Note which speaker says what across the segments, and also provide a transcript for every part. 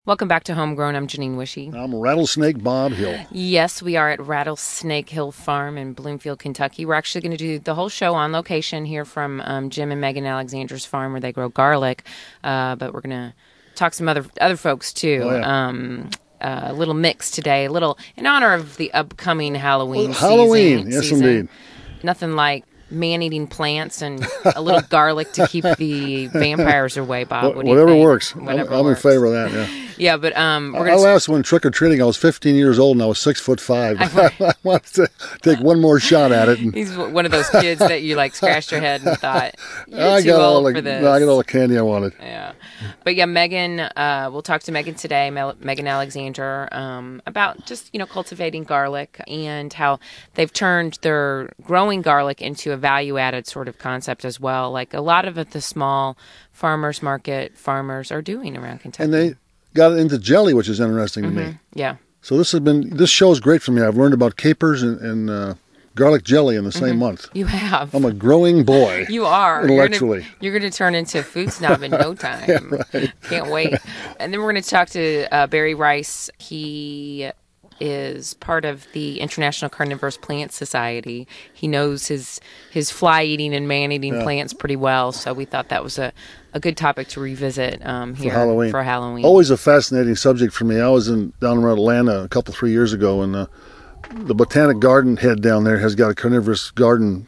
Speaker 1: Welcome back to Homegrown. I'm Janine Wishy.
Speaker 2: I'm Rattlesnake Bob Hill.
Speaker 1: Yes, we are at Rattlesnake Hill Farm in Bloomfield, Kentucky. We're actually going to do the whole show on location here from Jim and Megan Alexander's farm where they grow garlic. But we're going to talk some other folks too.
Speaker 2: Oh, yeah.
Speaker 1: A little mix today, a little in honor of the upcoming Halloween
Speaker 2: Halloween, yes,
Speaker 1: season.
Speaker 2: indeed.
Speaker 1: Nothing like man-eating plants and a little garlic to keep the vampires away, Bob. What do you
Speaker 2: Whatever
Speaker 1: think?
Speaker 2: works.
Speaker 1: Whatever
Speaker 2: I'm in
Speaker 1: works.
Speaker 2: favor of that, yeah.
Speaker 1: Yeah, but we're
Speaker 2: I
Speaker 1: going
Speaker 2: last went trick-or-treating. I was 15 years old and I was 6'5". I wanted to take one more shot at it. And
Speaker 1: He's one of those kids that you like scratched your head and thought, you're
Speaker 2: I
Speaker 1: too
Speaker 2: got all
Speaker 1: old
Speaker 2: the,
Speaker 1: for this.
Speaker 2: I got all the candy I wanted.
Speaker 1: Yeah. But yeah, Megan, we'll talk to Megan today, Megan Alexander, about just, cultivating garlic and how they've turned their growing garlic into a value-added sort of concept as well, like a lot of the small farmers market farmers are doing around Kentucky.
Speaker 2: And they got into jelly, which is interesting to me.
Speaker 1: Yeah.
Speaker 2: So this show is great for me. I've learned about capers and garlic jelly in the same month.
Speaker 1: You have.
Speaker 2: I'm a growing boy.
Speaker 1: You are.
Speaker 2: Intellectually.
Speaker 1: You're going to turn into a food snob in no time.
Speaker 2: Yeah, right.
Speaker 1: Can't wait. And then we're going to talk to Barry Rice. He is part of the International Carnivorous Plant Society. He knows his fly-eating and man-eating plants pretty well, so we thought that was a good topic to revisit here for Halloween.
Speaker 2: Always a fascinating subject for me. I was down around Atlanta 3 years ago, and the Botanic Garden head down there has got a carnivorous garden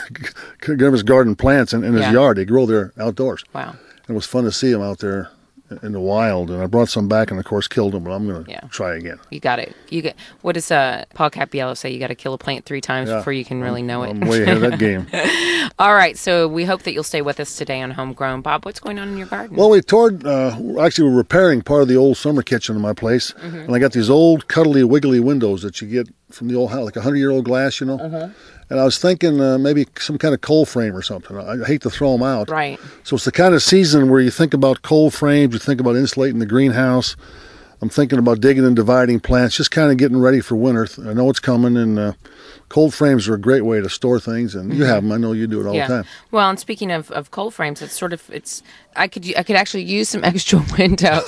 Speaker 2: plants in his yard. They grow there outdoors.
Speaker 1: Wow.
Speaker 2: It was fun to see them out there in the wild, and I brought some back and of course killed them, but I'm going to try again.
Speaker 1: You got it. What does Paul Cappiello say? You got to kill a plant 3 times before you can really know it.
Speaker 2: I'm way ahead of that game.
Speaker 1: All right, so we hope that you'll stay with us today on Homegrown. Bob, what's going on in your garden?
Speaker 2: Well, we're repairing part of the old summer kitchen in my place, and I got these old cuddly wiggly windows that you get from the old house, like 100-year-old glass, And I was thinking maybe some kind of cold frame or something. I hate to throw them out.
Speaker 1: Right.
Speaker 2: So it's the kind of season where you think about cold frames, you think about insulating the greenhouse. I'm thinking about digging and dividing plants, just kind of getting ready for winter. I know it's coming, and cold frames are a great way to store things, and you have them. I know you do it all the time.
Speaker 1: Well, and speaking of cold frames, I could actually use some extra windows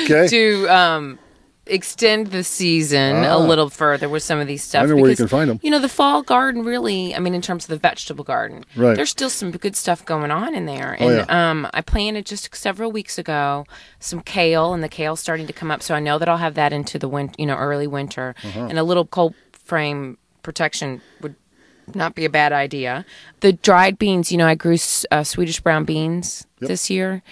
Speaker 1: to extend the season a little further with some of these stuff.
Speaker 2: I know where you can find them.
Speaker 1: The fall garden really, in terms of the vegetable garden, there's still some good stuff going on in there. And I planted just several weeks ago some kale, and the kale's starting to come up, so I know that I'll have that into the early winter. And a little cold frame protection would not be a bad idea. The dried beans, I grew Swedish brown beans this year.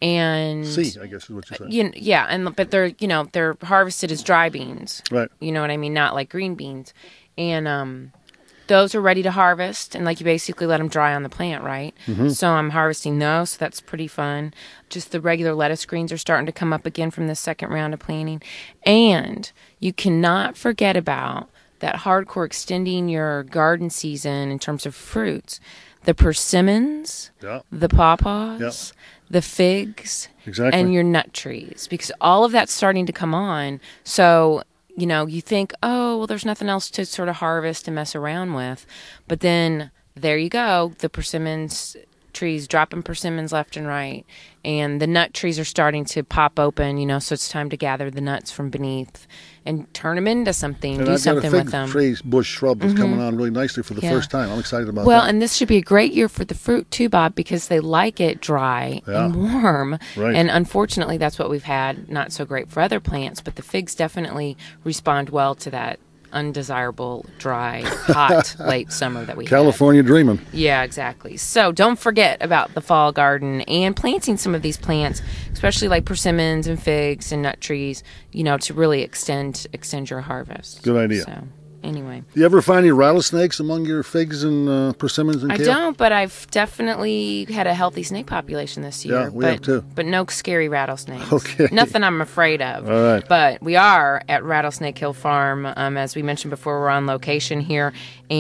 Speaker 1: And
Speaker 2: I guess is what you're saying.
Speaker 1: But they're harvested as dry beans.
Speaker 2: Right.
Speaker 1: You know what I mean? Not like green beans. And those are ready to harvest, and you basically let them dry on the plant, right? So I'm harvesting those, so that's pretty fun. Just the regular lettuce greens are starting to come up again from the second round of planting. And you cannot forget about that hardcore extending your garden season in terms of fruits. The persimmons, the pawpaws, the figs, and your nut trees, because all of that's starting to come on. So, you think, oh, well, there's nothing else to sort of harvest and mess around with. But then there you go, the persimmons trees dropping persimmons left and right. And the nut trees are starting to pop open, so it's time to gather the nuts from beneath and turn them into something,
Speaker 2: and
Speaker 1: do something with
Speaker 2: I've
Speaker 1: them.
Speaker 2: got a fig bush shrub that's coming on really nicely for the first time. I'm excited about that.
Speaker 1: Well, and this should be a great year for the fruit too, Bob, because they like it dry and warm.
Speaker 2: Right.
Speaker 1: And unfortunately, that's what we've had. Not so great for other plants, but the figs definitely respond well to that undesirable, dry, hot, late summer that we
Speaker 2: California dreaming.
Speaker 1: Yeah, exactly. So don't forget about the fall garden and planting some of these plants, especially like persimmons and figs and nut trees, to really extend your harvest.
Speaker 2: Good idea.
Speaker 1: So, anyway.
Speaker 2: Do you ever find any rattlesnakes among your figs and persimmons and kale?
Speaker 1: I don't, but I've definitely had a healthy snake population this year.
Speaker 2: Yeah, we have too.
Speaker 1: But no scary rattlesnakes.
Speaker 2: Okay.
Speaker 1: Nothing I'm afraid of.
Speaker 2: All right.
Speaker 1: But we are at Rattlesnake Hill Farm. As we mentioned before, we're on location here,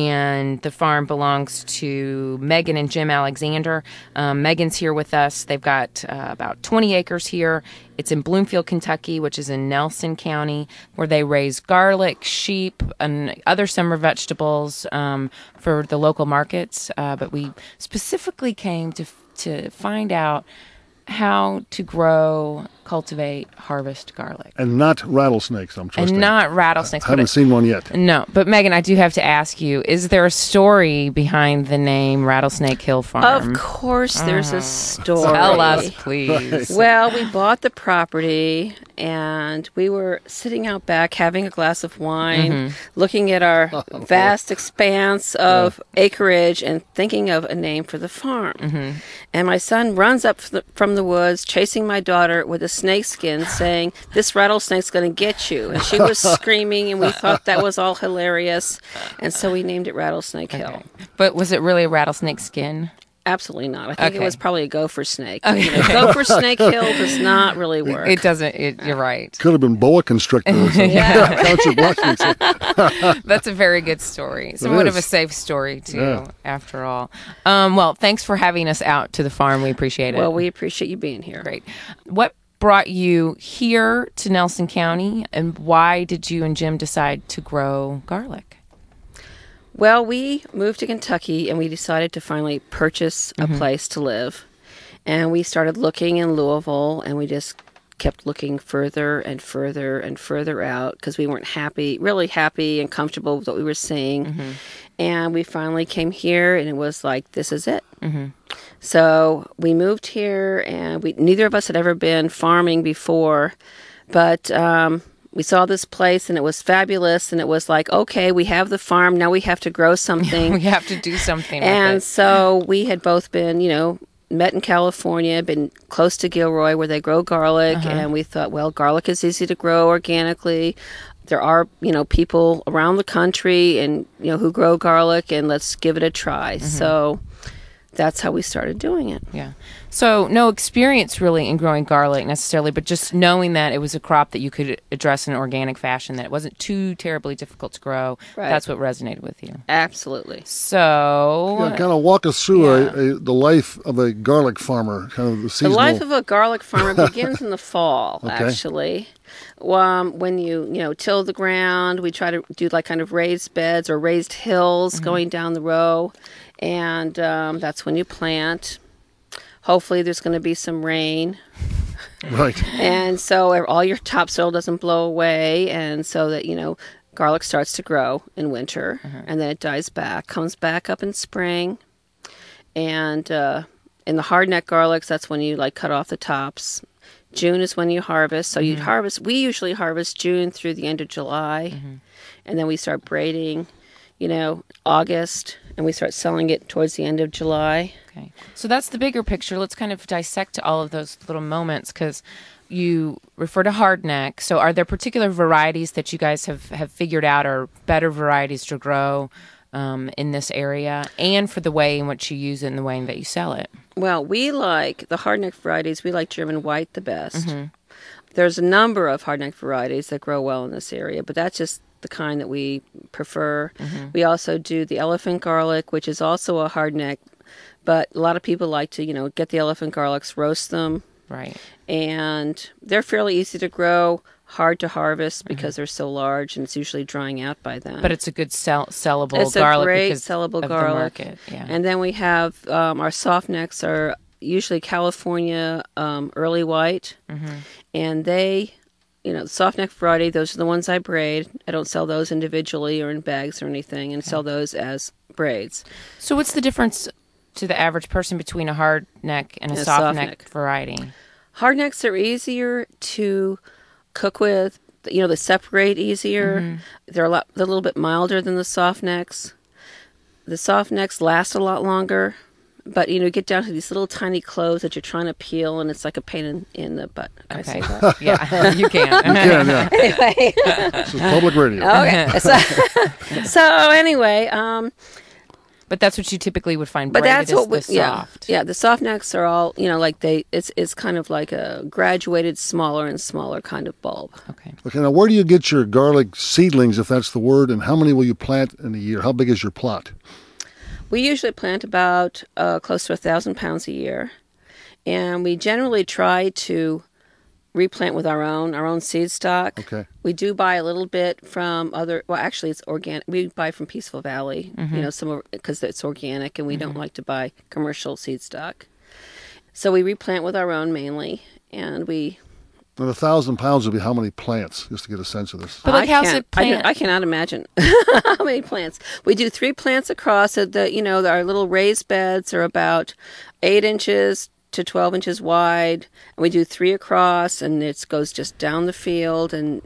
Speaker 1: and the farm belongs to Megan and Jim Alexander. Megan's here with us. They've got about 20 acres here. It's in Bloomfield, Kentucky, which is in Nelson County, where they raise garlic, sheep, and other summer vegetables for the local markets. But we specifically came to find out how to grow, cultivate, harvest garlic.
Speaker 2: And not rattlesnakes, I'm trusting.
Speaker 1: And not rattlesnakes.
Speaker 2: I haven't seen one yet.
Speaker 1: No, but Megan, I do have to ask you, is there a story behind the name Rattlesnake Hill Farm?
Speaker 3: Of course there's a story.
Speaker 1: Tell us, please.
Speaker 3: Well, we bought the property, and we were sitting out back having a glass of wine, looking at our vast expanse of acreage and thinking of a name for the farm. And my son runs up from the woods, chasing my daughter with a snake skin, saying, "This rattlesnake's going to get you." And she was screaming, and we thought that was all hilarious. And so we named it Rattlesnake Hill.
Speaker 1: But was it really a rattlesnake skin?
Speaker 3: Absolutely not. I think it was probably a gopher snake.
Speaker 1: Okay.
Speaker 3: You know, Gopher Snake Hill does not really work.
Speaker 1: It doesn't. You're right.
Speaker 2: Could have been boa constrictor or something. Couch of Washington.
Speaker 1: That's a very good story. Somewhat of a safe story, too, after all. Well, thanks for having us out to the farm. We appreciate it.
Speaker 3: Well, we appreciate you being here.
Speaker 1: Great. What brought you here to Nelson County, and why did you and Jim decide to grow garlic?
Speaker 3: Well, we moved to Kentucky, and we decided to finally purchase a place to live. And we started looking in Louisville, and we just kept looking further and further and further out because we weren't really happy and comfortable with what we were seeing. And we finally came here, and it was like, this is it. So we moved here, and neither of us had ever been farming before, but we saw this place, and it was fabulous, and it was like, okay, we have the farm, now we have to grow something.
Speaker 1: We have to do something with
Speaker 3: And
Speaker 1: it.
Speaker 3: so we had both been, met in California, been close to Gilroy where they grow garlic, and we thought, well, garlic is easy to grow organically. There are, people around the country and, who grow garlic, and let's give it a try. So that's how we started doing it.
Speaker 1: Yeah. So no experience really in growing garlic necessarily, but just knowing that it was a crop that you could address in an organic fashion, that it wasn't too terribly difficult to grow.
Speaker 3: Right.
Speaker 1: That's what resonated with you.
Speaker 3: Absolutely.
Speaker 1: So
Speaker 2: Kind of walk us through the life of a garlic farmer, kind of the
Speaker 3: The
Speaker 2: seasonal.
Speaker 3: life of a garlic farmer begins in the fall,
Speaker 2: Okay.
Speaker 3: actually. When you till the ground, we try to do like kind of raised beds or raised hills going down the row, and that's when you plant. Hopefully there's going to be some rain,
Speaker 2: Right.
Speaker 3: and so all your topsoil doesn't blow away, and so that garlic starts to grow in winter, and then it dies back, comes back up in spring, and in the hardneck garlics, that's when you cut off the tops. June is when you harvest. So you'd harvest. We usually harvest June through the end of July, and then we start braiding, August, and we start selling it towards the end of July.
Speaker 1: Okay. So that's the bigger picture. Let's kind of dissect all of those little moments, because you refer to hardneck. So are there particular varieties that you guys have figured out are better varieties to grow in this area, and for the way in which you use it and the way that you sell it?
Speaker 3: Well, we like the hardneck varieties. We like German white the best. There's a number of hardneck varieties that grow well in this area, but that's just the kind that we prefer. We also do the elephant garlic, which is also a hardneck, but a lot of people like to, get the elephant garlics, roast them.
Speaker 1: Right.
Speaker 3: And they're fairly easy to grow, hard to harvest because they're so large, and it's usually drying out by then.
Speaker 1: But it's a good sellable
Speaker 3: It's
Speaker 1: garlic
Speaker 3: a great
Speaker 1: because
Speaker 3: sellable
Speaker 1: of
Speaker 3: garlic.
Speaker 1: the market. Yeah.
Speaker 3: And then we have our soft necks are usually California early white, and they, the soft neck variety, those are the ones I braid. I don't sell those individually or in bags or anything, and sell those as braids.
Speaker 1: So what's the difference to the average person between a hard neck and a soft neck variety?
Speaker 3: Hard necks are easier to cook with. They separate easier. They're a little bit milder than the soft necks. The soft necks last a lot longer, but you get down to these little tiny cloves that you're trying to peel, and it's like a pain in the butt. Can I say that?
Speaker 1: Yeah, you can.
Speaker 2: Yeah.
Speaker 3: Anyway,
Speaker 2: This is public radio.
Speaker 3: okay. So anyway,
Speaker 1: But that's what you typically would find
Speaker 3: but
Speaker 1: braided
Speaker 3: that's what
Speaker 1: is the soft.
Speaker 3: Yeah. The soft necks are all it's kind of like a graduated smaller and smaller kind of bulb.
Speaker 1: Okay.
Speaker 2: Okay, now where do you get your garlic seedlings, if that's the word, and how many will you plant in a year? How big is your plot?
Speaker 3: We usually plant about close to 1,000 pounds a year, and we generally try to replant with our own seed stock.
Speaker 2: Okay.
Speaker 3: We do buy a little bit from actually it's organic. We buy from Peaceful Valley, because it's organic, and we don't like to buy commercial seed stock. So we replant with our own mainly, and we.
Speaker 2: And 1,000 pounds would be how many plants, just to get a sense of this?
Speaker 1: But like, how's it plant?
Speaker 3: I cannot imagine how many plants. We do 3 plants across. So our little raised beds are about 8 inches to 12 inches wide, and we do 3 across, and it goes just down the field, and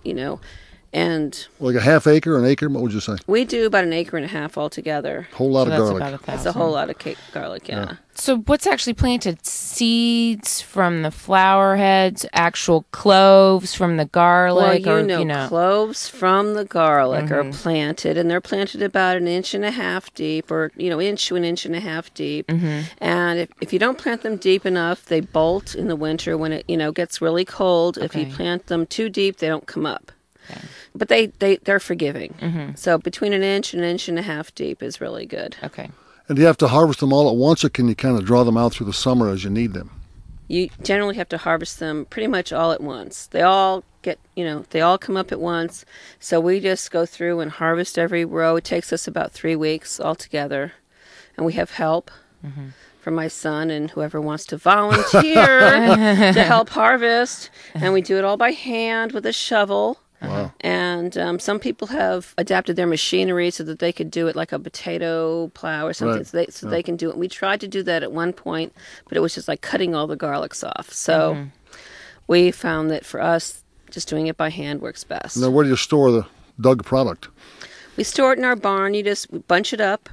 Speaker 3: and
Speaker 2: like a half acre, an acre. What would you say?
Speaker 3: we do about 1.5 acres altogether.
Speaker 2: Whole lot
Speaker 1: So
Speaker 2: of
Speaker 1: that's
Speaker 2: garlic.
Speaker 1: about 1,000.
Speaker 3: That's a whole lot of garlic, yeah.
Speaker 1: So what's actually planted? Seeds from the flower heads, actual cloves from the garlic,
Speaker 3: Well,
Speaker 1: or
Speaker 3: cloves from the garlic are planted, and they're planted about 1.5 inches deep, or inch to 1.5 inches deep. And if you don't plant them deep enough, they bolt in the winter when it gets really cold. If you
Speaker 1: Okay.
Speaker 3: plant them too deep, they don't come up.
Speaker 1: Okay.
Speaker 3: But they're forgiving. So between 1 inch and 1.5 inches deep is really good.
Speaker 1: Okay.
Speaker 2: And do you have to harvest them all at once, or can you kind of draw them out through the summer as you need them?
Speaker 3: You generally have to harvest them pretty much all at once. They all they all come up at once. So we just go through and harvest every row. It takes us about 3 weeks altogether. And we have help from my son and whoever wants to volunteer to help harvest. And we do it all by hand with a shovel.
Speaker 2: Wow.
Speaker 3: And some people have adapted their machinery so that they could do it like a potato plow or something,
Speaker 2: Right.
Speaker 3: so they can do it. We tried to do that at one point, but it was just like cutting all the garlics off. So we found that for us, just doing it by hand works best.
Speaker 2: And then where do you store the dug product?
Speaker 3: We store it in our barn. You just bunch it up,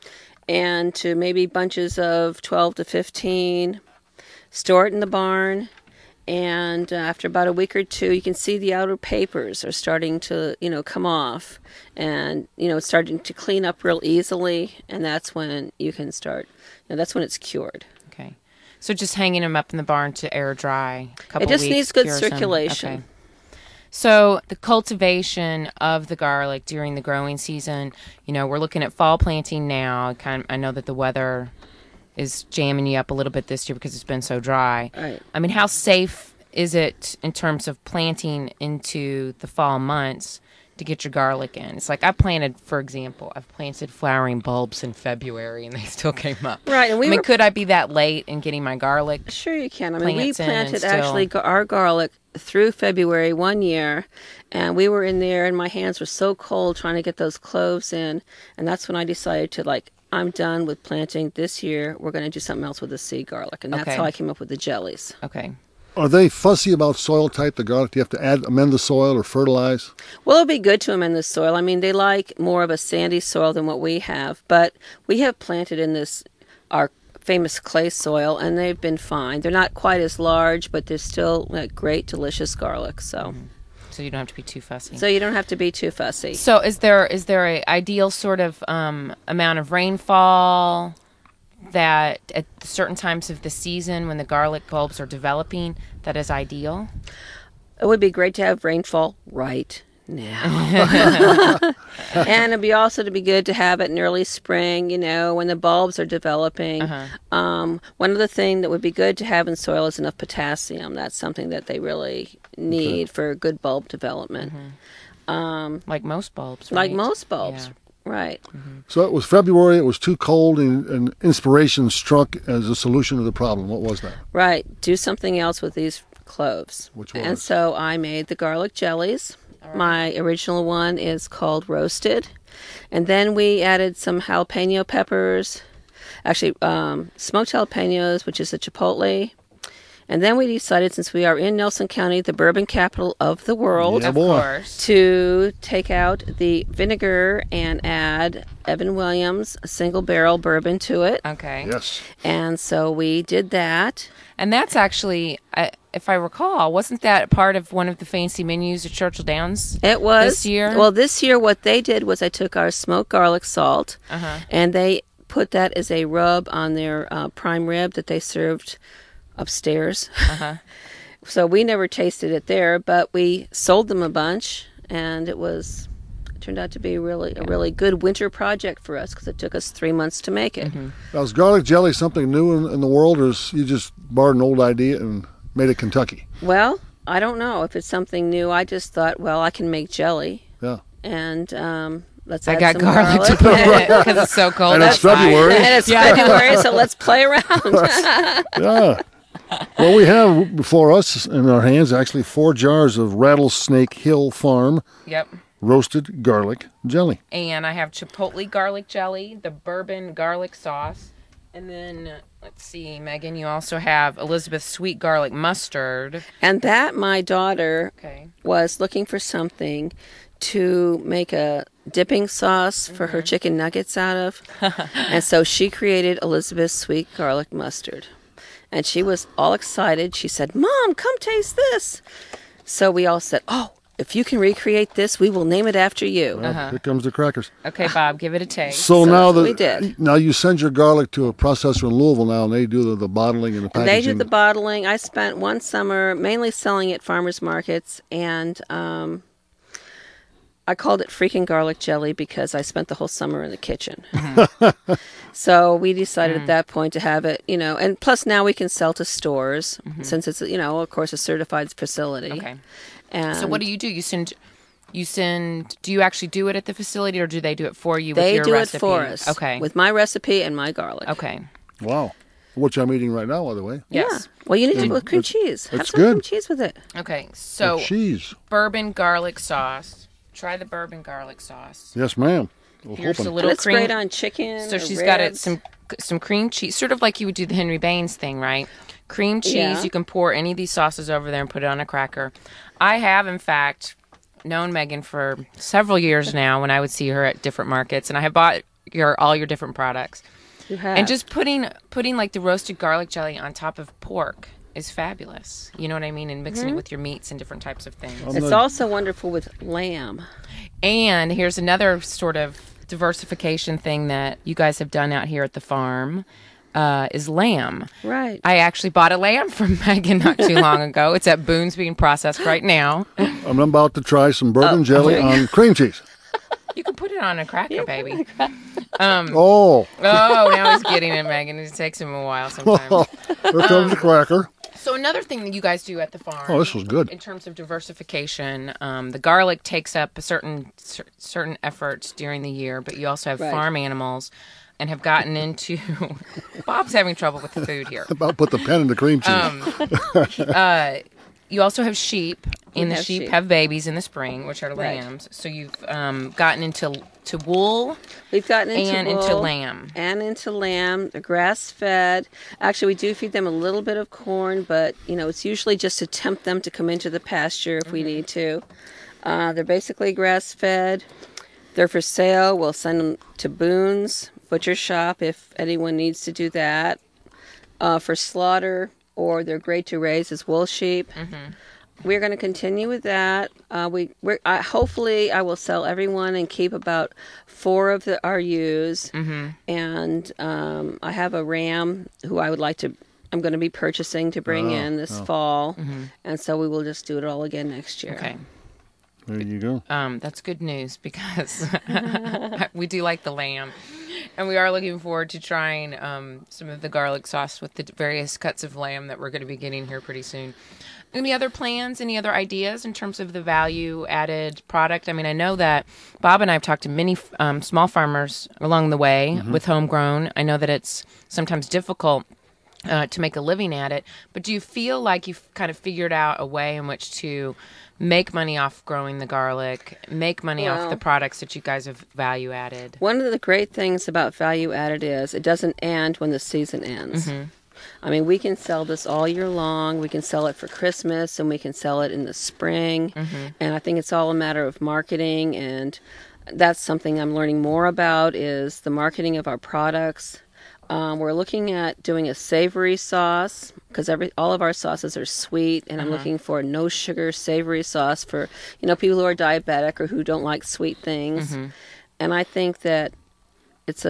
Speaker 3: and to maybe bunches of 12 to 15. Store it in the barn. And after about a week or 2, you can see the outer papers are starting to, come off. And, it's starting to clean up real easily. And that's when you can start, that's when it's cured.
Speaker 1: Okay. So just hanging them up in the barn to air dry. A couple
Speaker 3: It just
Speaker 1: weeks
Speaker 3: needs good
Speaker 1: cures them.
Speaker 3: circulation.
Speaker 1: Okay. So the cultivation of the garlic during the growing season, we're looking at fall planting now. I know that the weather is jamming you up a little bit this year because it's been so dry.
Speaker 3: Right.
Speaker 1: I mean, how safe is it in terms of planting into the fall months to get your garlic in? It's like I've planted flowering bulbs in February and they still came up.
Speaker 3: Right. And
Speaker 1: could I be that late in getting my garlic?
Speaker 3: Sure you can. I mean, we
Speaker 1: Plants in and
Speaker 3: planted
Speaker 1: still-
Speaker 3: actually our garlic through February one year, and we were in there and my hands were so cold trying to get those cloves in, and that's when I decided to I'm done with planting this year. We're going to do something else with the seed garlic, and that's
Speaker 1: Okay.
Speaker 3: how I came up with the jellies.
Speaker 1: Okay.
Speaker 2: Are they fussy about soil type, the garlic? Do you have to amend the soil or fertilize?
Speaker 3: Well, it'll be good to them in the soil. I mean, they like more of a sandy soil than what we have, but we have planted in our famous clay soil, and they've been fine. They're not quite as large, but they're still great, delicious garlic. So,
Speaker 1: So you don't have to be too fussy.
Speaker 3: so you don't have to be too fussy.
Speaker 1: So is there a ideal sort of amount of rainfall that at certain times of the season when the garlic bulbs are developing that is ideal?
Speaker 3: It would be great to have rainfall right now. And it'd be also to be good to have it in early spring, when the bulbs are developing. One other thing that would be good to have in soil is enough potassium. That's something that they really need for good bulb development.
Speaker 1: Like most bulbs,
Speaker 3: Like
Speaker 1: right?
Speaker 3: most bulbs.
Speaker 1: Yeah.
Speaker 3: Right.
Speaker 2: So it was February, it was too cold, and inspiration struck as a solution to the problem. What was that?
Speaker 3: Right. Do something else with these cloves.
Speaker 2: Which was?
Speaker 3: And so I made the garlic jellies. My original one is called roasted. And then we added some jalapeno peppers, actually smoked jalapenos, which is a chipotle. And then we decided, since we are in Nelson County, the bourbon capital of the world,
Speaker 2: Yeah,
Speaker 1: Of
Speaker 2: boy.
Speaker 1: course.
Speaker 3: to take out the vinegar and add Evan Williams single barrel bourbon to it.
Speaker 1: Okay.
Speaker 2: Yes.
Speaker 3: And so we did that.
Speaker 1: And that's actually, if I recall, wasn't that part of one of the fancy menus at Churchill Downs?
Speaker 3: It was
Speaker 1: This year?
Speaker 3: Well, this year what they did was I took our smoked garlic salt, and they put that as a rub on their prime rib that they served upstairs. So we never tasted it there, but we sold them a bunch, and it turned out to be a really good winter project for us because it took us 3 months to make it.
Speaker 2: Now, is garlic jelly something new in the world, or is you just borrowed an old idea and made it Kentucky?
Speaker 3: Well, I don't know if it's something new. I just thought, well, I can make jelly,
Speaker 2: Yeah.
Speaker 3: and let's
Speaker 1: I
Speaker 3: add
Speaker 1: got
Speaker 3: some
Speaker 1: garlic to put in it because it's so cold.
Speaker 2: And it's
Speaker 1: outside.
Speaker 2: February.
Speaker 3: And it's February, so let's play around.
Speaker 2: Yeah. Well, we have before us in our hands actually 4 jars of Rattlesnake Hill Farm
Speaker 1: Yep.
Speaker 2: roasted garlic jelly.
Speaker 1: And I have chipotle garlic jelly, the bourbon garlic sauce, and then let's see, Megan, you also have Elizabeth sweet garlic mustard.
Speaker 3: And that my daughter
Speaker 1: Okay.
Speaker 3: was looking for something to make a dipping sauce for her chicken nuggets out of. And so she created Elizabeth's sweet garlic mustard. And she was all excited. She said, "Mom, come taste this." So we all said, "Oh, if you can recreate this, we will name it after you."
Speaker 2: Well, here comes the crackers.
Speaker 1: Okay, Bob, give it a taste.
Speaker 2: So now
Speaker 3: that's what we did.
Speaker 2: now you send your garlic to a processor in Louisville now, and they do the bottling and the
Speaker 3: And
Speaker 2: packaging.
Speaker 3: they do the bottling. I spent one summer mainly selling at farmers markets, and I called it freaking garlic jelly because I spent the whole summer in the kitchen. So we decided at that point to have it, and plus now we can sell to stores since it's, of course, a certified facility.
Speaker 1: Okay.
Speaker 3: And
Speaker 1: So what do? You send, do you actually do it at the facility or do they do it for you with
Speaker 3: they
Speaker 1: your
Speaker 3: do
Speaker 1: recipe?
Speaker 3: it for us.
Speaker 1: Okay.
Speaker 3: With my recipe and my garlic.
Speaker 1: Okay.
Speaker 2: Wow. Which I'm eating right now, by the way.
Speaker 1: Yes.
Speaker 3: Yeah. Well, you need to do it with cream cheese. Have
Speaker 2: it's
Speaker 3: some cream
Speaker 2: good.
Speaker 3: cheese with it.
Speaker 1: Okay. So
Speaker 2: Cheese.
Speaker 1: bourbon garlic sauce. Try the bourbon garlic sauce.
Speaker 2: Yes, ma'am. We're
Speaker 1: Here's a
Speaker 2: hoping.
Speaker 1: little
Speaker 3: And it's
Speaker 1: cream.
Speaker 3: great on chicken.
Speaker 1: So
Speaker 3: or
Speaker 1: she's got it
Speaker 3: ribs.
Speaker 1: some cream cheese, sort of like you would do the Henry Baines thing, right? Cream cheese.
Speaker 3: Yeah.
Speaker 1: You can pour any of these sauces over there and put it on a cracker. I have, in fact, known Megan for several years now when I would see her at different markets, and I have bought all your different products.
Speaker 3: You have.
Speaker 1: And just putting like the roasted garlic jelly on top of pork is fabulous. You know what I mean? And mixing it with your meats and different types of things.
Speaker 3: It's also wonderful with lamb.
Speaker 1: And here's another sort of diversification thing that you guys have done out here at the farm is lamb.
Speaker 3: Right.
Speaker 1: I actually bought a lamb from Megan not too long ago. It's at Boone's being processed right now.
Speaker 2: I'm about to try some bourbon jelly on cream cheese.
Speaker 1: You can put it on a cracker, baby.
Speaker 2: Oh,
Speaker 1: Oh, now he's getting it, Megan. It takes him a while sometimes.
Speaker 2: here comes the cracker.
Speaker 1: So another thing that you guys do at the farm.
Speaker 2: Oh, this was good.
Speaker 1: In terms of diversification, the garlic takes up a certain efforts during the year, but you also have
Speaker 3: Right.
Speaker 1: farm animals, and have gotten into. Bob's having trouble with the food here.
Speaker 2: About put the pen in the cream cheese.
Speaker 1: You also have sheep, and the
Speaker 3: have
Speaker 1: sheep
Speaker 3: sheep.
Speaker 1: have babies in the spring, which are
Speaker 3: Right.
Speaker 1: lambs. So you've gotten into wool
Speaker 3: We've gotten into
Speaker 1: and
Speaker 3: wool
Speaker 1: into lamb.
Speaker 3: and into lamb. They're grass fed. Actually, we do feed them a little bit of corn, but it's usually just to tempt them to come into the pasture if we need to. They're basically grass fed. They're for sale. We'll send them to Boone's butcher shop if anyone needs to do that. For slaughter, or they're great to raise as wool sheep. We're going to continue with that. Hopefully, I will sell everyone and keep about 4 of our ewes. And I have a ram who I'm going to be purchasing to bring in this fall. And so we will just do it all again next year.
Speaker 1: Okay.
Speaker 2: There you go.
Speaker 1: That's good news because we do like the lamb. And we are looking forward to trying some of the garlic sauce with the various cuts of lamb that we're going to be getting here pretty soon. Any other plans, any other ideas in terms of the value-added product? I mean, I know that Bob and I have talked to many small farmers along the way with homegrown. I know that it's sometimes difficult to make a living at it. But do you feel like you've kind of figured out a way in which to make money off growing the garlic, make money off the products that you guys have value added?
Speaker 3: One of the great things about value added is it doesn't end when the season ends. I mean, we can sell this all year long. We can sell it for Christmas, and we can sell it in the spring. And I think it's all a matter of marketing, and that's something I'm learning more about is the marketing of our products. We're looking at doing a savory sauce because all of our sauces are sweet, and I'm looking for no sugar savory sauce for people who are diabetic or who don't like sweet things. And I think that it's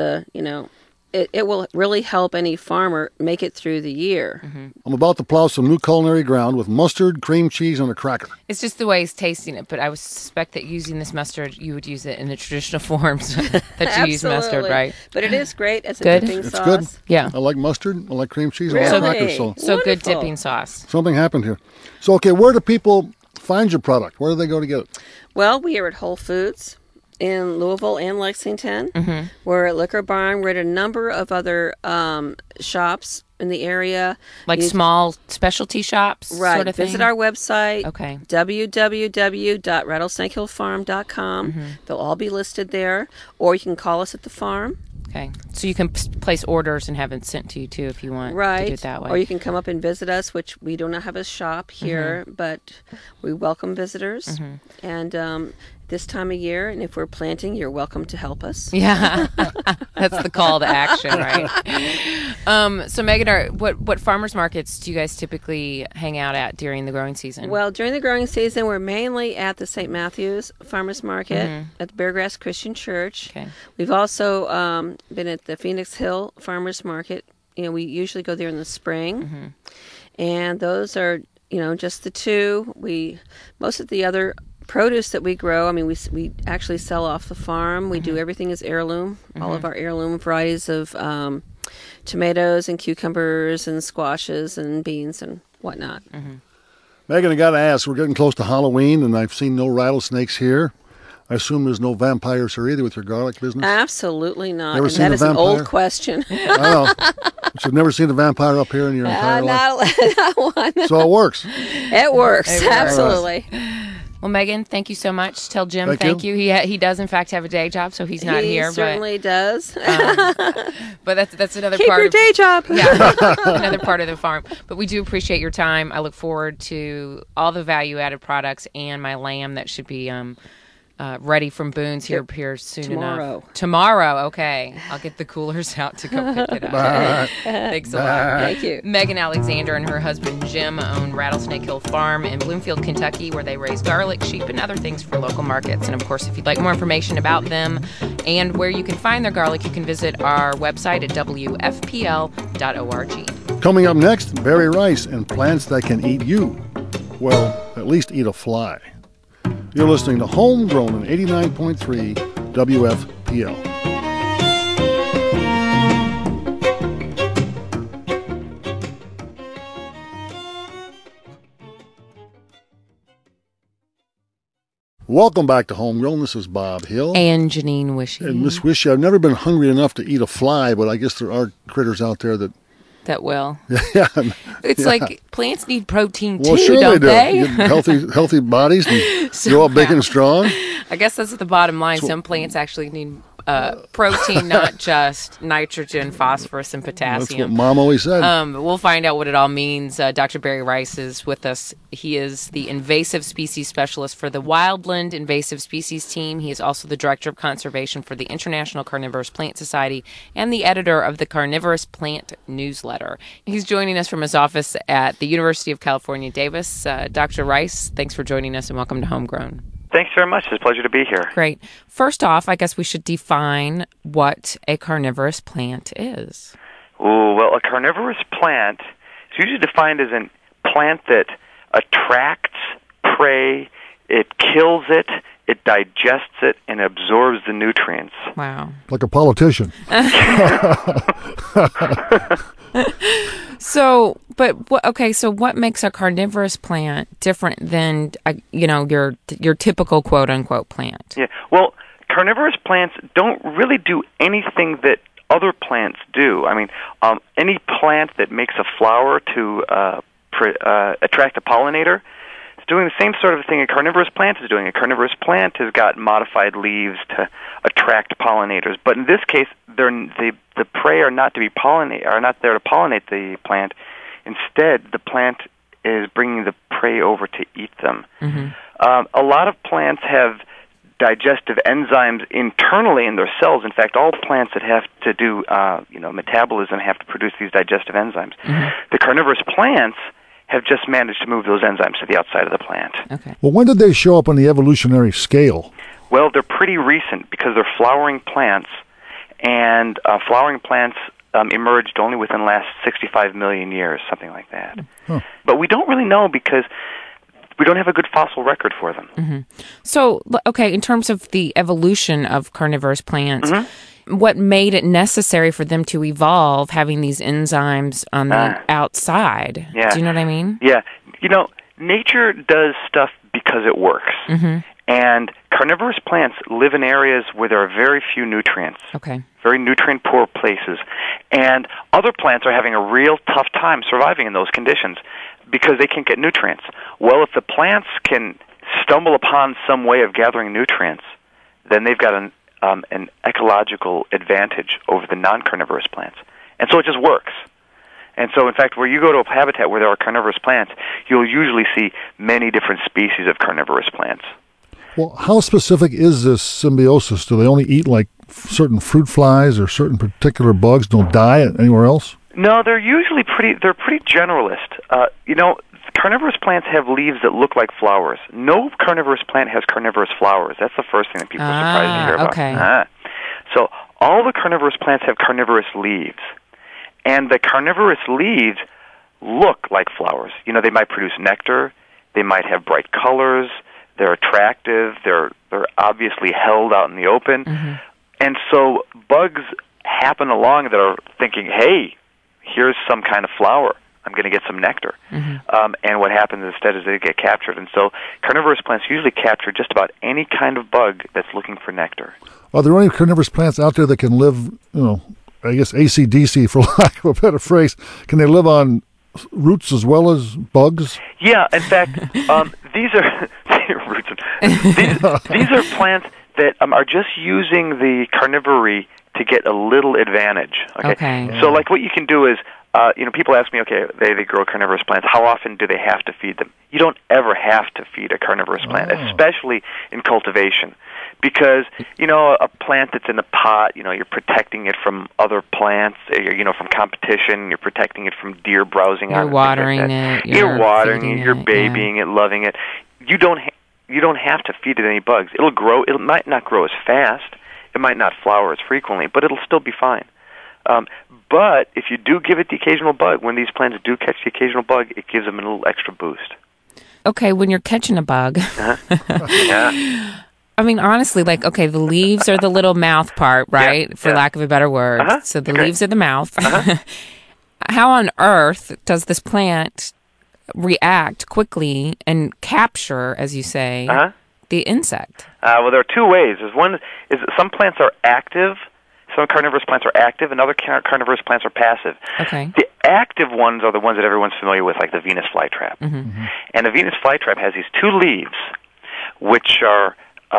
Speaker 3: it will really help any farmer make it through the year.
Speaker 2: I'm about to plow some new culinary ground with mustard, cream cheese, and a cracker.
Speaker 1: It's just the way he's tasting it, but I would suspect that using this mustard, you would use it in the traditional forms that you use mustard,
Speaker 3: Absolutely.
Speaker 1: right?
Speaker 3: But it is great as a
Speaker 1: Good.
Speaker 3: dipping
Speaker 2: It's
Speaker 3: sauce.
Speaker 2: good.
Speaker 1: Yeah.
Speaker 2: I like mustard. I like cream cheese. I
Speaker 3: Really?
Speaker 2: like crackers. So
Speaker 1: So good
Speaker 3: Wonderful.
Speaker 1: dipping sauce.
Speaker 2: something happened here. So, okay, where do people find your product? Where do they go to get it?
Speaker 3: Well, we are at Whole Foods. in Louisville and Lexington.
Speaker 1: Mm-hmm.
Speaker 3: We're at Liquor Barn. We're at a number of other shops in the area.
Speaker 1: Like small specialty shops,
Speaker 3: Right.
Speaker 1: sort of thing?
Speaker 3: Visit our website,
Speaker 1: Okay.
Speaker 3: www.rattlesnakehillfarm.com. They'll all be listed there. Or you can call us at the farm.
Speaker 1: Okay. So you can place orders and have it sent to you, too, if you want to
Speaker 3: Right.
Speaker 1: do it that way.
Speaker 3: Or you can come up and visit us, which we do not have a shop here, but we welcome visitors. And this time of year, and if we're planting, you're welcome to help us.
Speaker 1: Yeah. That's the call to action, right? So, Megan, what farmers markets do you guys typically hang out at during the growing season?
Speaker 3: Well, during the growing season, we're mainly at the St. Matthew's Farmers Market at the Beargrass Christian Church.
Speaker 1: Okay.
Speaker 3: We've also been at the Phoenix Hill Farmers Market. We usually go there in the spring. And those are, just the two. Most of the other produce that we grow, we actually sell off the farm. We do everything as heirloom. All of our heirloom varieties of tomatoes and cucumbers and squashes and beans and whatnot.
Speaker 2: Megan, I got to ask, we're getting close to Halloween, and I've seen no rattlesnakes here. I assume there's no vampires here either with your garlic business?
Speaker 3: Absolutely not.
Speaker 2: Never
Speaker 3: And
Speaker 2: seen
Speaker 3: that
Speaker 2: a
Speaker 3: is an
Speaker 2: vampire?
Speaker 3: old question.
Speaker 2: I know. But you've never seen a vampire up here in your entire life?
Speaker 3: Not one.
Speaker 2: So it works.
Speaker 3: It works. Absolutely.
Speaker 1: Well, Megan, thank you so much. Tell Jim
Speaker 2: Thank
Speaker 1: you. He does, in fact, have a day job, so he's not
Speaker 3: He
Speaker 1: here.
Speaker 3: certainly does.
Speaker 1: But that's another
Speaker 3: Keep
Speaker 1: part
Speaker 3: your
Speaker 1: of
Speaker 3: day job.
Speaker 1: Yeah, another part of the farm. But we do appreciate your time. I look forward to all the value-added products and my lamb that should be ready from Boone's here soon
Speaker 3: Tomorrow.
Speaker 1: enough. Tomorrow, okay. I'll get the coolers out to go pick it up. Thanks a lot.
Speaker 3: Thank you.
Speaker 1: Megan Alexander and her husband Jim own Rattlesnake Hill Farm in Bloomfield, Kentucky, where they raise garlic, sheep, and other things for local markets. And of course, if you'd like more information about them and where you can find their garlic, you can visit our website at wfpl.org.
Speaker 2: Coming up next, Barry Rice and plants that can eat you. Well, at least eat a fly. You're listening to Homegrown on 89.3 WFPL. Welcome back to Homegrown. This is Bob Hill.
Speaker 1: And Janine Wishy.
Speaker 2: And Miss Wishy, I've never been hungry enough to eat a fly, but I guess there are critters out there that...
Speaker 1: That will.
Speaker 2: Yeah.
Speaker 1: It's like plants need protein
Speaker 2: Well,
Speaker 1: too,
Speaker 2: sure
Speaker 1: don't
Speaker 2: they do.
Speaker 1: they?
Speaker 2: Get healthy bodies and grow up big and strong.
Speaker 1: I guess that's the bottom line. Some plants actually need protein, not just nitrogen, phosphorus, and
Speaker 2: That's
Speaker 1: potassium.
Speaker 2: what Mom always said.
Speaker 1: We'll find out what it all means. Dr. Barry Rice is with us. He is the invasive species specialist for the Wildland Invasive Species Team. He is also the director of conservation for the International Carnivorous Plant Society and the editor of the Carnivorous Plant Newsletter. He's joining us from his office at the University of California, Davis. Dr. Rice, thanks for joining us and welcome to Homegrown.
Speaker 4: Thanks very much. It's a pleasure to be here.
Speaker 1: Great. First off, I guess we should define what a carnivorous plant is.
Speaker 4: Ooh, well, a carnivorous plant is usually defined as a plant that attracts prey, it kills it, it digests it, and absorbs the nutrients.
Speaker 1: Wow.
Speaker 2: Like a politician.
Speaker 1: So what makes a carnivorous plant different than, your typical quote-unquote plant?
Speaker 4: Yeah. Well, carnivorous plants don't really do anything that other plants do. I mean, any plant that makes a flower to attract a pollinator is doing the same sort of thing a carnivorous plant is doing. A carnivorous plant has got modified leaves to attract pollinators, but in this case, the prey are not there to pollinate the plant. Instead, the plant is bringing the prey over to eat them.
Speaker 1: Mm-hmm.
Speaker 4: A lot of plants have digestive enzymes internally in their cells. In fact, all plants that have to do metabolism have to produce these digestive enzymes.
Speaker 1: Mm-hmm.
Speaker 4: The carnivorous plants have just managed to move those enzymes to the outside of the plant.
Speaker 1: Okay.
Speaker 2: Well, when did they show up on the evolutionary scale?
Speaker 4: Well, they're pretty recent because they're flowering plants, and flowering plants emerged only within the last 65 million years, something like that.
Speaker 2: Huh.
Speaker 4: But we don't really know because we don't have a good fossil record for them.
Speaker 1: Mm-hmm. So, okay, in terms of the evolution of carnivorous plants,
Speaker 4: Mm-hmm.
Speaker 1: what made it necessary for them to evolve having these enzymes on the outside?
Speaker 4: Yeah.
Speaker 1: Do you know what I mean?
Speaker 4: Yeah. Nature does stuff because it works.
Speaker 1: Mm-hmm.
Speaker 4: And carnivorous plants live in areas where there are very few nutrients.
Speaker 1: Okay.
Speaker 4: Very nutrient-poor places. And other plants are having a real tough time surviving in those conditions because they can't get nutrients. Well, if the plants can stumble upon some way of gathering nutrients, then they've got an ecological advantage over the non-carnivorous plants. And so it just works. And so, in fact, where you go to a habitat where there are carnivorous plants, you'll usually see many different species of carnivorous plants.
Speaker 2: Well, how specific is this symbiosis? Do they only eat like certain fruit flies or certain particular bugs? Don't die anywhere else?
Speaker 4: No, they're usually pretty generalist. Carnivorous plants have leaves that look like flowers. No carnivorous plant has carnivorous flowers. That's the first thing that people are surprised to hear about.
Speaker 1: Okay.
Speaker 4: So all the carnivorous plants have carnivorous leaves. And the carnivorous leaves look like flowers. They might produce nectar. They might have bright colors. They're attractive. They're obviously held out in the open. Mm-hmm. And so bugs happen along that are thinking, hey, here's some kind of flower. I'm going to get some nectar. Mm-hmm. And what happens instead is they get captured. And so carnivorous plants usually capture just about any kind of bug that's looking for nectar.
Speaker 2: Are there any carnivorous plants out there that can live, I guess AC/DC, for lack of a better phrase? Can they live on roots as well as bugs?
Speaker 4: Yeah, in fact, these are roots. These are plants that are just using the carnivory to get a little advantage. Okay. So, like, what you can do is, people ask me, okay, they grow carnivorous plants. How often do they have to feed them? You don't ever have to feed a carnivorous plant, especially in cultivation. Because, a plant that's in a pot, you're protecting it from other plants, from competition. You're protecting it from deer browsing on it.
Speaker 1: You're watering it.
Speaker 4: You're watering it. You're babying it, loving it. You don't have to feed it any bugs. It'll grow. It might not grow as fast. It might not flower as frequently, but it'll still be fine. But if you do give it the occasional bug, when these plants do catch the occasional bug, it gives them a little extra boost.
Speaker 1: Okay, when you're catching a bug.
Speaker 4: Yeah.
Speaker 1: I mean, honestly, the leaves are the little mouth part, right? For lack of a better word. So the leaves are the mouth. How on earth does this plant react quickly and capture, as you say, the insect?
Speaker 4: Well, there are two ways. One is that some plants are active. Some carnivorous plants are active, and other carnivorous plants are passive.
Speaker 1: Okay.
Speaker 4: The active ones are the ones that everyone's familiar with, like the Venus flytrap. Mm-hmm. And the Venus flytrap has these two leaves, which are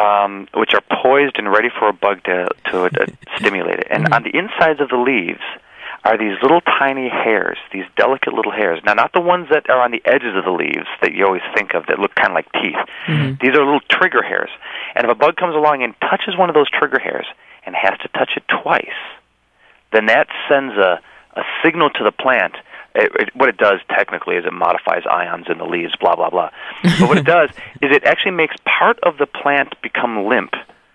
Speaker 4: poised and ready for a bug to stimulate it. And on the insides of the leaves are these little tiny hairs, these delicate little hairs. Now, not the ones that are on the edges of the leaves that you always think of that look kind of like teeth. Mm-hmm. These are little trigger hairs. And if a bug comes along and touches one of those trigger hairs and has to touch it twice, then that sends a signal to the plant. What it does technically is it modifies ions in the leaves, blah, blah, blah. But what it does is it actually makes part of the plant become limp.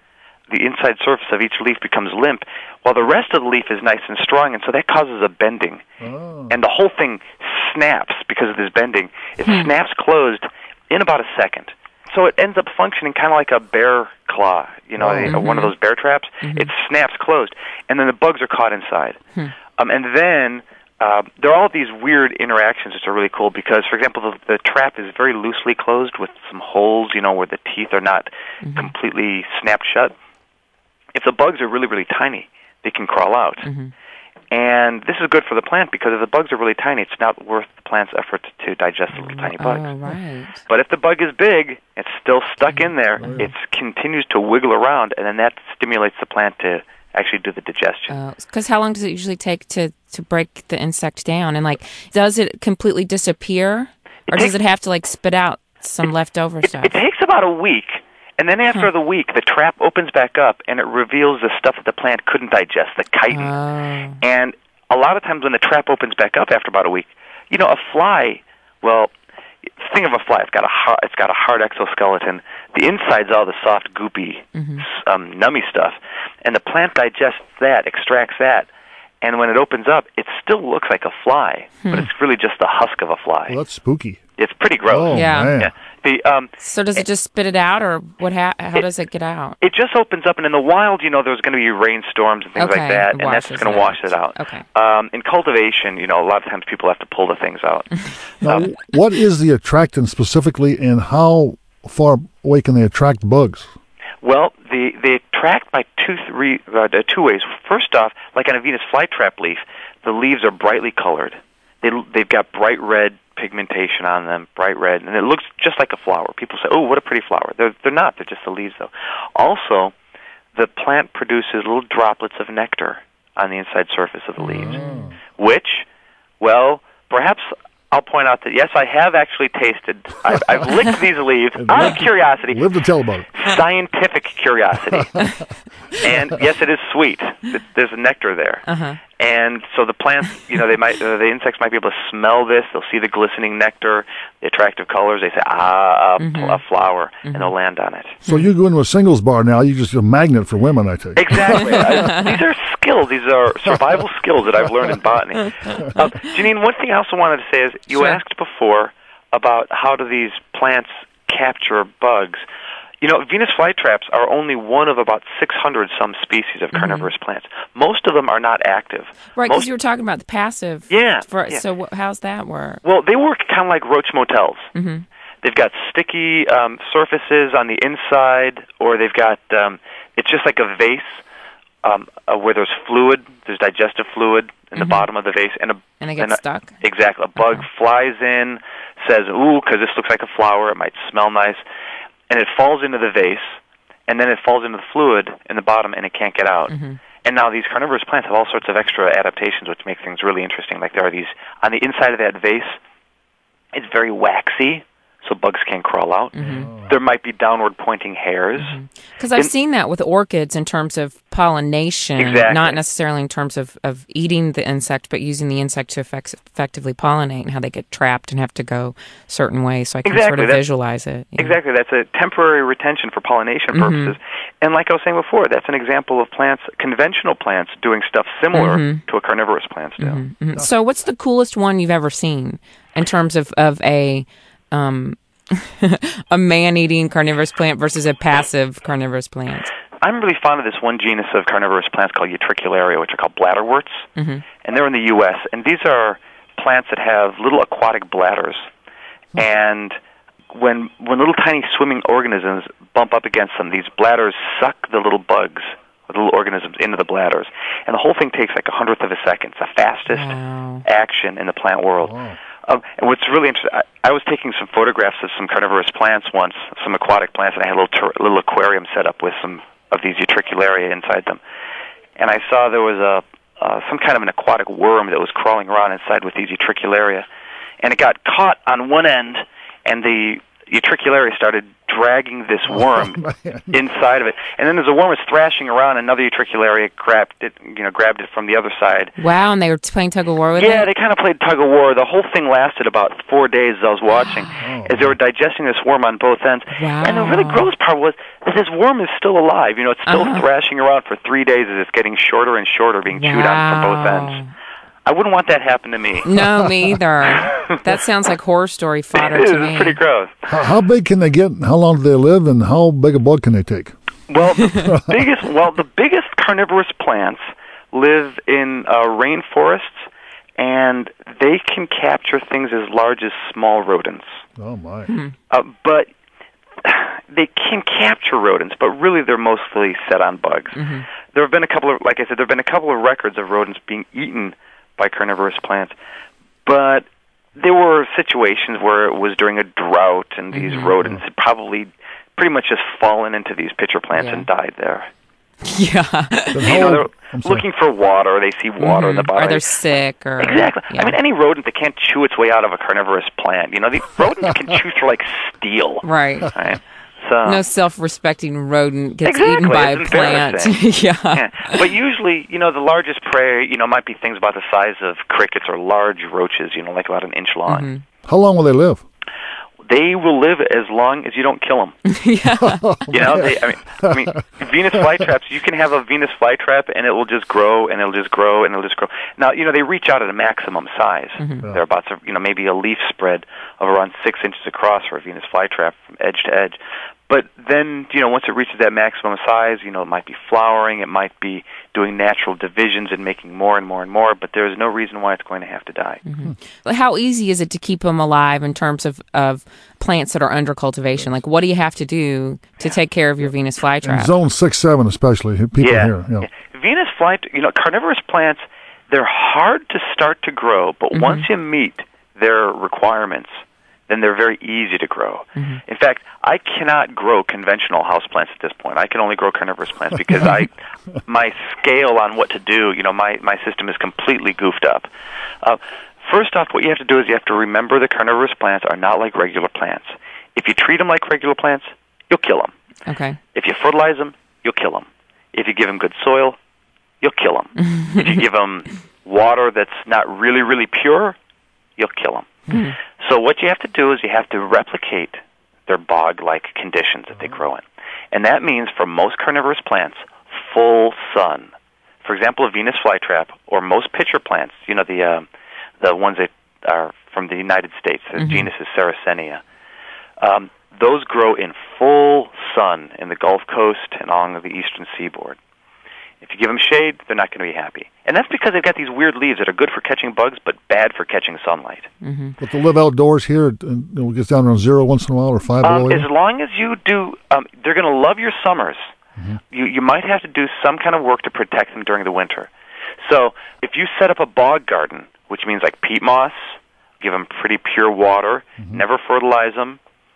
Speaker 4: The inside surface of each leaf becomes limp, while the rest of the leaf is nice and strong, and so that causes a bending. Oh. And the whole thing snaps because of this bending. It snaps closed in about a second. So it ends up functioning kind of like a bear claw, one of those bear traps. Mm-hmm. It snaps closed, and then the bugs are caught inside. And then there are all these weird interactions which are really cool because, for example, the trap is very loosely closed with some holes, where the teeth are not completely snapped shut. If the bugs are really, really tiny, they can crawl out. Mm-hmm. And this is good for the plant because if the bugs are really tiny, it's not worth the plant's effort to digest the little tiny bugs.
Speaker 1: Oh, right.
Speaker 4: But if the bug is big, it's still stuck in there, it continues to wiggle around, and then that stimulates the plant to actually do the digestion.
Speaker 1: Because how long does it usually take to break the insect down? And, does it completely disappear? Or does it have to, spit out some leftover stuff?
Speaker 4: It takes about a week. And then after the week, the trap opens back up, and it reveals the stuff that the plant couldn't digest, the chitin.
Speaker 1: Oh.
Speaker 4: And a lot of times when the trap opens back up after about a week, a fly, well, think of a fly. It's got a hard exoskeleton. The inside's all the soft, goopy, nummy stuff. And the plant digests that, extracts that, and when it opens up, it still looks like a fly, but it's really just the husk of a fly.
Speaker 2: Well, that's spooky.
Speaker 4: It's pretty gross.
Speaker 2: Oh,
Speaker 1: yeah.
Speaker 2: Man.
Speaker 1: So does it just spit it out, or how does it get out?
Speaker 4: It just opens up, and in the wild, there's going to be rainstorms and things like that, and that's just going to wash it out.
Speaker 1: Okay.
Speaker 4: In cultivation, a lot of times people have to pull the things out.
Speaker 2: Now, what is the attractant specifically, and how far away can they attract bugs?
Speaker 4: Well, they attract by two ways. First off, like on a Venus flytrap leaf, the leaves are brightly colored. They've got bright red pigmentation on them, bright red, and it looks just like a flower. People say, "Oh, what a pretty flower." They're not. They're just the leaves, though. Also, the plant produces little droplets of nectar on the inside surface of the leaves, which, well, perhaps I'll point out that, yes, I have actually tasted. I've licked these leaves out of curiosity.
Speaker 2: Live to tell about it.
Speaker 4: Scientific curiosity. And, yes, it is sweet. There's a nectar there.
Speaker 1: Uh-huh.
Speaker 4: And so the plants, the insects might be able to smell this. They'll see the glistening nectar, the attractive colors. They say, a flower, and they'll land on it.
Speaker 2: So you go into a singles bar now, you're just a magnet for women, I take.
Speaker 4: Exactly. These are skills. These are survival skills that I've learned in botany. Janine, one thing I also wanted to say is you asked before about how do these plants capture bugs. Venus flytraps are only one of about 600 some species of carnivorous plants. Most of them are not active.
Speaker 1: Right, because you were talking about the passive.
Speaker 4: Yeah.
Speaker 1: So how's that work?
Speaker 4: Well, they work kind of like roach motels.
Speaker 1: Mm-hmm.
Speaker 4: They've got sticky surfaces on the inside, or they've got, it's just like a vase where there's fluid, there's digestive fluid in the bottom of the vase. And
Speaker 1: it gets stuck?
Speaker 4: Exactly. A bug flies in, says, ooh, because this looks like a flower, it might smell nice. And it falls into the vase, and then it falls into the fluid in the bottom, and it can't get out. Mm-hmm. And now these carnivorous plants have all sorts of extra adaptations, which make things really interesting. Like there are these, on the inside of that vase, it's very waxy, so bugs can't crawl out. Mm-hmm. There might be downward pointing hairs.
Speaker 1: Because I've seen that with orchids in terms of pollination, not necessarily in terms of eating the insect, but using the insect to effectively pollinate, and how they get trapped and have to go certain ways, so I can sort of visualize it. Yeah.
Speaker 4: Exactly. That's a temporary retention for pollination purposes. And like I was saying before, that's an example of plants, conventional plants, doing stuff similar to what carnivorous plants do.
Speaker 1: So what's the coolest one you've ever seen in terms of a... a man-eating carnivorous plant versus a passive carnivorous plant?
Speaker 4: I'm really fond of this one genus of carnivorous plants called Utricularia, which are called bladderworts, and they're in the U.S. And these are plants that have little aquatic bladders, and when little tiny swimming organisms bump up against them, these bladders suck the little bugs, the little organisms, into the bladders, and the whole thing takes like 1/100 of a second. It's the fastest action in the plant world.
Speaker 2: Wow.
Speaker 4: And what's really interesting, I was taking some photographs of some carnivorous plants once, some aquatic plants, and I had a little aquarium set up with some of these Utricularia inside them. And I saw there was some kind of an aquatic worm that was crawling around inside with these Utricularia. And it got caught on one end, and the Utricularia started dragging this worm inside of it. And then as the worm was thrashing around, another Utricularia grabbed it from the other side.
Speaker 1: Wow, and they were playing tug-of-war with it?
Speaker 4: Yeah, they kind of played tug-of-war. The whole thing lasted about 4 days as I was watching, as they were digesting this worm on both ends.
Speaker 1: Wow.
Speaker 4: And the really gross part was that this worm is still alive. It's still thrashing around for 3 days as it's getting shorter and shorter, being chewed on from both ends. I wouldn't want that to happen to me.
Speaker 1: No, me either. That sounds like horror story fodder to me.
Speaker 4: It's pretty gross.
Speaker 2: How big can they get? How long do they live? And how big a bug can they take?
Speaker 4: Well, the biggest carnivorous plants live in rainforests, and they can capture things as large as small rodents.
Speaker 2: Oh my!
Speaker 4: But they can capture rodents, but really they're mostly set on bugs. There have been a couple of records of rodents being eaten by carnivorous plants, but there were situations where it was during a drought, and these rodents had probably pretty much just fallen into these pitcher plants and died there.
Speaker 1: Yeah.
Speaker 4: They're looking for water. They see water in the bottom.
Speaker 1: Or they're sick. Or
Speaker 4: exactly.
Speaker 1: Yeah.
Speaker 4: I mean, any rodent that can't chew its way out of a carnivorous plant. The rodents can chew through like steel.
Speaker 1: Right.
Speaker 4: So,
Speaker 1: no self-respecting rodent gets eaten by a plant. Yeah.
Speaker 4: But usually, the largest prey, might be things about the size of crickets or large roaches, like about an inch long.
Speaker 2: How long will they live?
Speaker 4: They will live as long as you don't kill them. I mean, Venus flytraps, you can have a Venus flytrap and it will just grow and it'll just grow and it'll just grow. Now, they reach out at a maximum size. They're about, maybe a leaf spread of around 6 inches across for a Venus flytrap from edge to edge. But then, once it reaches that maximum size, it might be flowering, it might be doing natural divisions and making more and more and more, but there's no reason why it's going to have to die.
Speaker 1: How easy is it to keep them alive in terms of plants that are under cultivation? Like, what do you have to do to take care of your Venus flytrap?
Speaker 2: In zone 6-7 especially, people here. Yeah.
Speaker 4: Venus carnivorous plants, they're hard to start to grow, but once you meet their requirements, then they're very easy to grow. In fact, I cannot grow conventional houseplants at this point. I can only grow carnivorous plants because my scale on what to do, my system is completely goofed up. First off, what you have to do is you have to remember that carnivorous plants are not like regular plants. If you treat them like regular plants, you'll kill them.
Speaker 1: Okay.
Speaker 4: If you fertilize them, you'll kill them. If you give them good soil, you'll kill them. If you give them water that's not really, really pure, you'll kill them. So what you have to do is you have to replicate their bog-like conditions that they grow in. And that means for most carnivorous plants, full sun. For example, a Venus flytrap or most pitcher plants, the ones that are from the United States, the genus is Sarracenia, those grow in full sun in the Gulf Coast and along the eastern seaboard. If you give them shade, they're not going to be happy. And that's because they've got these weird leaves that are good for catching bugs, but bad for catching sunlight.
Speaker 2: But to live outdoors here, it gets down around 0 once in a while or 5 below.
Speaker 4: As long as you do, they're going to love your summers. You might have to do some kind of work to protect them during the winter. So if you set up a bog garden, which means like peat moss, give them pretty pure water, never fertilize them,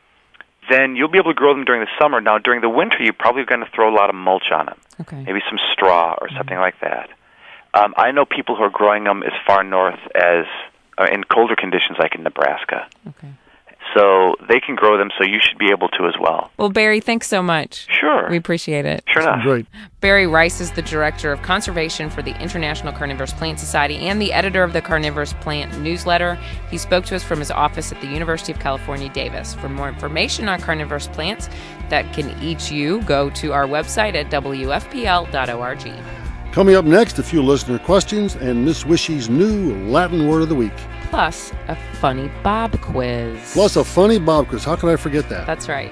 Speaker 4: then you'll be able to grow them during the summer. Now, during the winter, you're probably going to throw a lot of mulch on them, maybe some straw or something like that. I know people who are growing them as far north as in colder conditions like in Nebraska.
Speaker 1: Okay.
Speaker 4: So they can grow them, so you should be able to as well.
Speaker 1: Well, Barry, thanks so much.
Speaker 4: Sure.
Speaker 1: We appreciate it.
Speaker 4: Sure enough.
Speaker 2: Great.
Speaker 1: Barry Rice is the Director of Conservation for the International Carnivorous Plant Society and the editor of the Carnivorous Plant newsletter. He spoke to us from his office at the University of California, Davis. For more information on carnivorous plants that can eat you, go to our website at wfpl.org.
Speaker 2: Coming up next, a few listener questions and Miss Wishy's new Latin word of the week.
Speaker 1: Plus, a funny Bob quiz.
Speaker 2: Plus a funny Bob quiz. How could I forget that?
Speaker 1: That's right.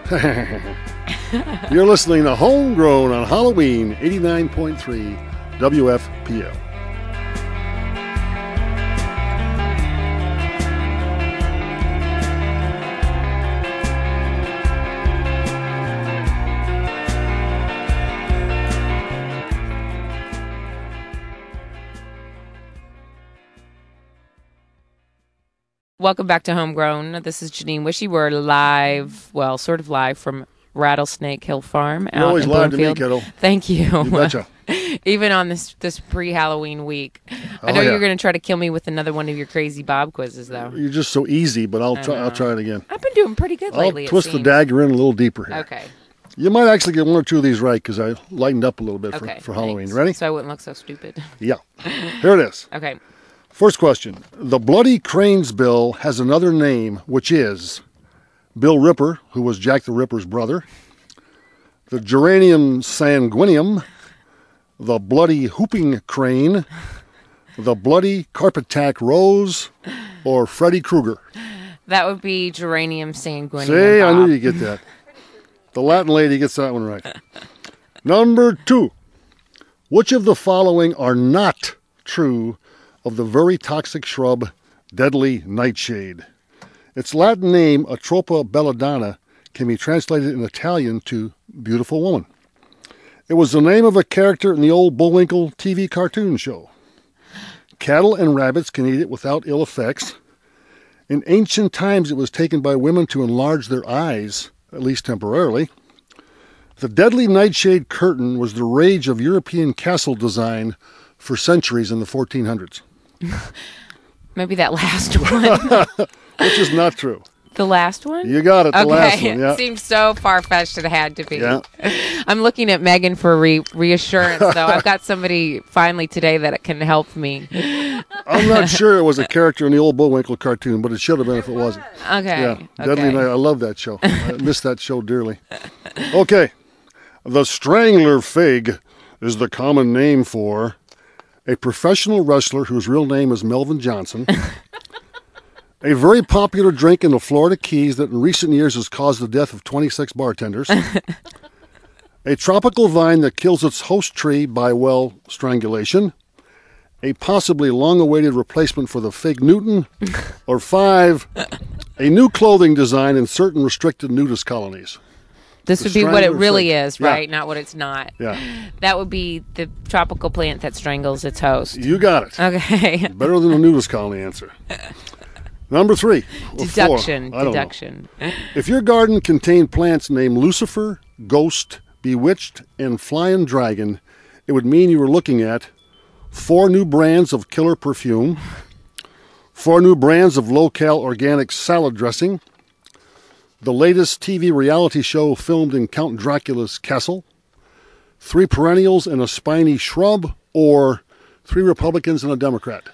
Speaker 2: You're listening to Homegrown on Halloween 89.3 WFPL.
Speaker 1: Welcome back to Homegrown. This is Janine Wishy. We're live, well, sort of live from Rattlesnake Hill Farm out
Speaker 2: You're always
Speaker 1: in
Speaker 2: live to me,
Speaker 1: Bloomfield.
Speaker 2: kiddo.
Speaker 1: Thank you.
Speaker 2: You betcha.
Speaker 1: Even on this pre-Halloween week. I know you're going to try to kill me with another one of your crazy Bob quizzes, though.
Speaker 2: You're just so easy, but I'll try it again.
Speaker 1: I've been doing pretty good lately.
Speaker 2: I'll twist the dagger in a little deeper here.
Speaker 1: Okay.
Speaker 2: You might actually get one or two of these right because I lightened up a little bit for Halloween.
Speaker 1: Thanks.
Speaker 2: Ready?
Speaker 1: So I wouldn't look so stupid.
Speaker 2: Yeah. Here it is.
Speaker 1: Okay.
Speaker 2: First question. The Bloody Cranes Bill has another name, which is Bill Ripper, who was Jack the Ripper's brother, the Geranium sanguineum, the Bloody Whooping Crane, the Bloody Carpetac Rose, or Freddy Krueger.
Speaker 1: That would be Geranium sanguineum.
Speaker 2: See, I knew you'd get that. The Latin lady gets that one right. Number 2. Which of the following are not true of the very toxic shrub deadly nightshade? Its Latin name, Atropa belladonna, can be translated in Italian to beautiful woman. It was the name of a character in the old Bullwinkle TV cartoon show. Cattle and rabbits can eat it without ill effects. In ancient times, it was taken by women to enlarge their eyes, at least temporarily. The deadly nightshade curtain was the rage of European castle design for centuries in the 1400s.
Speaker 1: Maybe that last one.
Speaker 2: Which is not true.
Speaker 1: The last one?
Speaker 2: You got it, the last one, yeah.
Speaker 1: It seems so far-fetched it had to be.
Speaker 2: Yeah.
Speaker 1: I'm looking at Megan for reassurance, though. I've got somebody finally today that can help me.
Speaker 2: I'm not sure it was a character in the old Bullwinkle cartoon, but it should have been if it wasn't.
Speaker 1: Okay.
Speaker 2: Yeah, Deadly Night. I love that show. I miss that show dearly. Okay. The strangler fig is the common name for a professional wrestler whose real name is Melvin Johnson, A very popular drink in the Florida Keys that in recent years has caused the death of 26 bartenders. A tropical vine that kills its host tree by, well, strangulation. A possibly long-awaited replacement for the fig Newton. Or 5, a new clothing design in certain restricted nudist colonies.
Speaker 1: This
Speaker 2: The
Speaker 1: would be what it
Speaker 2: strangler
Speaker 1: really
Speaker 2: thing.
Speaker 1: is,
Speaker 2: Yeah.
Speaker 1: right? Not what it's not.
Speaker 2: Yeah.
Speaker 1: That would be the tropical plant that strangles its host.
Speaker 2: You got it.
Speaker 1: Okay.
Speaker 2: Better than the nudist colony answer. Number 3. Or 4.
Speaker 1: Deduction.
Speaker 2: I don't know.
Speaker 1: Deduction.
Speaker 2: If your garden contained plants named Lucifer, Ghost, Bewitched, and Flying Dragon, it would mean you were looking at 4 new brands of killer perfume, 4 new brands of low-cal organic salad dressing, the latest TV reality show filmed in Count Dracula's castle, 3 perennials and a spiny shrub, or 3 Republicans and a Democrat.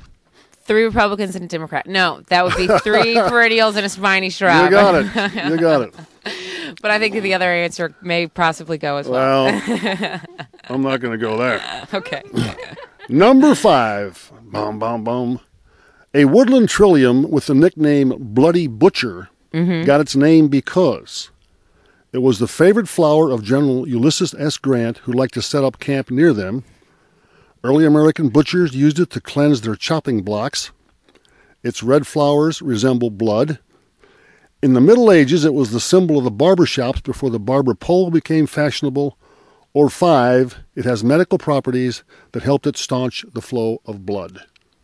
Speaker 1: 3 Republicans and a Democrat. No, that would be 3 perennials and a spiny shrub.
Speaker 2: You got it. You got it.
Speaker 1: But I think the other answer may possibly go as well.
Speaker 2: Well, I'm not going to go there.
Speaker 1: Okay.
Speaker 2: Number 5. Bum, bum, bum. A woodland trillium with the nickname Bloody Butcher got its name because it was the favorite flower of General Ulysses S. Grant, who liked to set up camp near them. Early American butchers used it to cleanse their chopping blocks. Its red flowers resemble blood. In the Middle Ages, it was the symbol of the barber shops before the barber pole became fashionable. Or 5, it has medical properties that helped it staunch the flow of blood.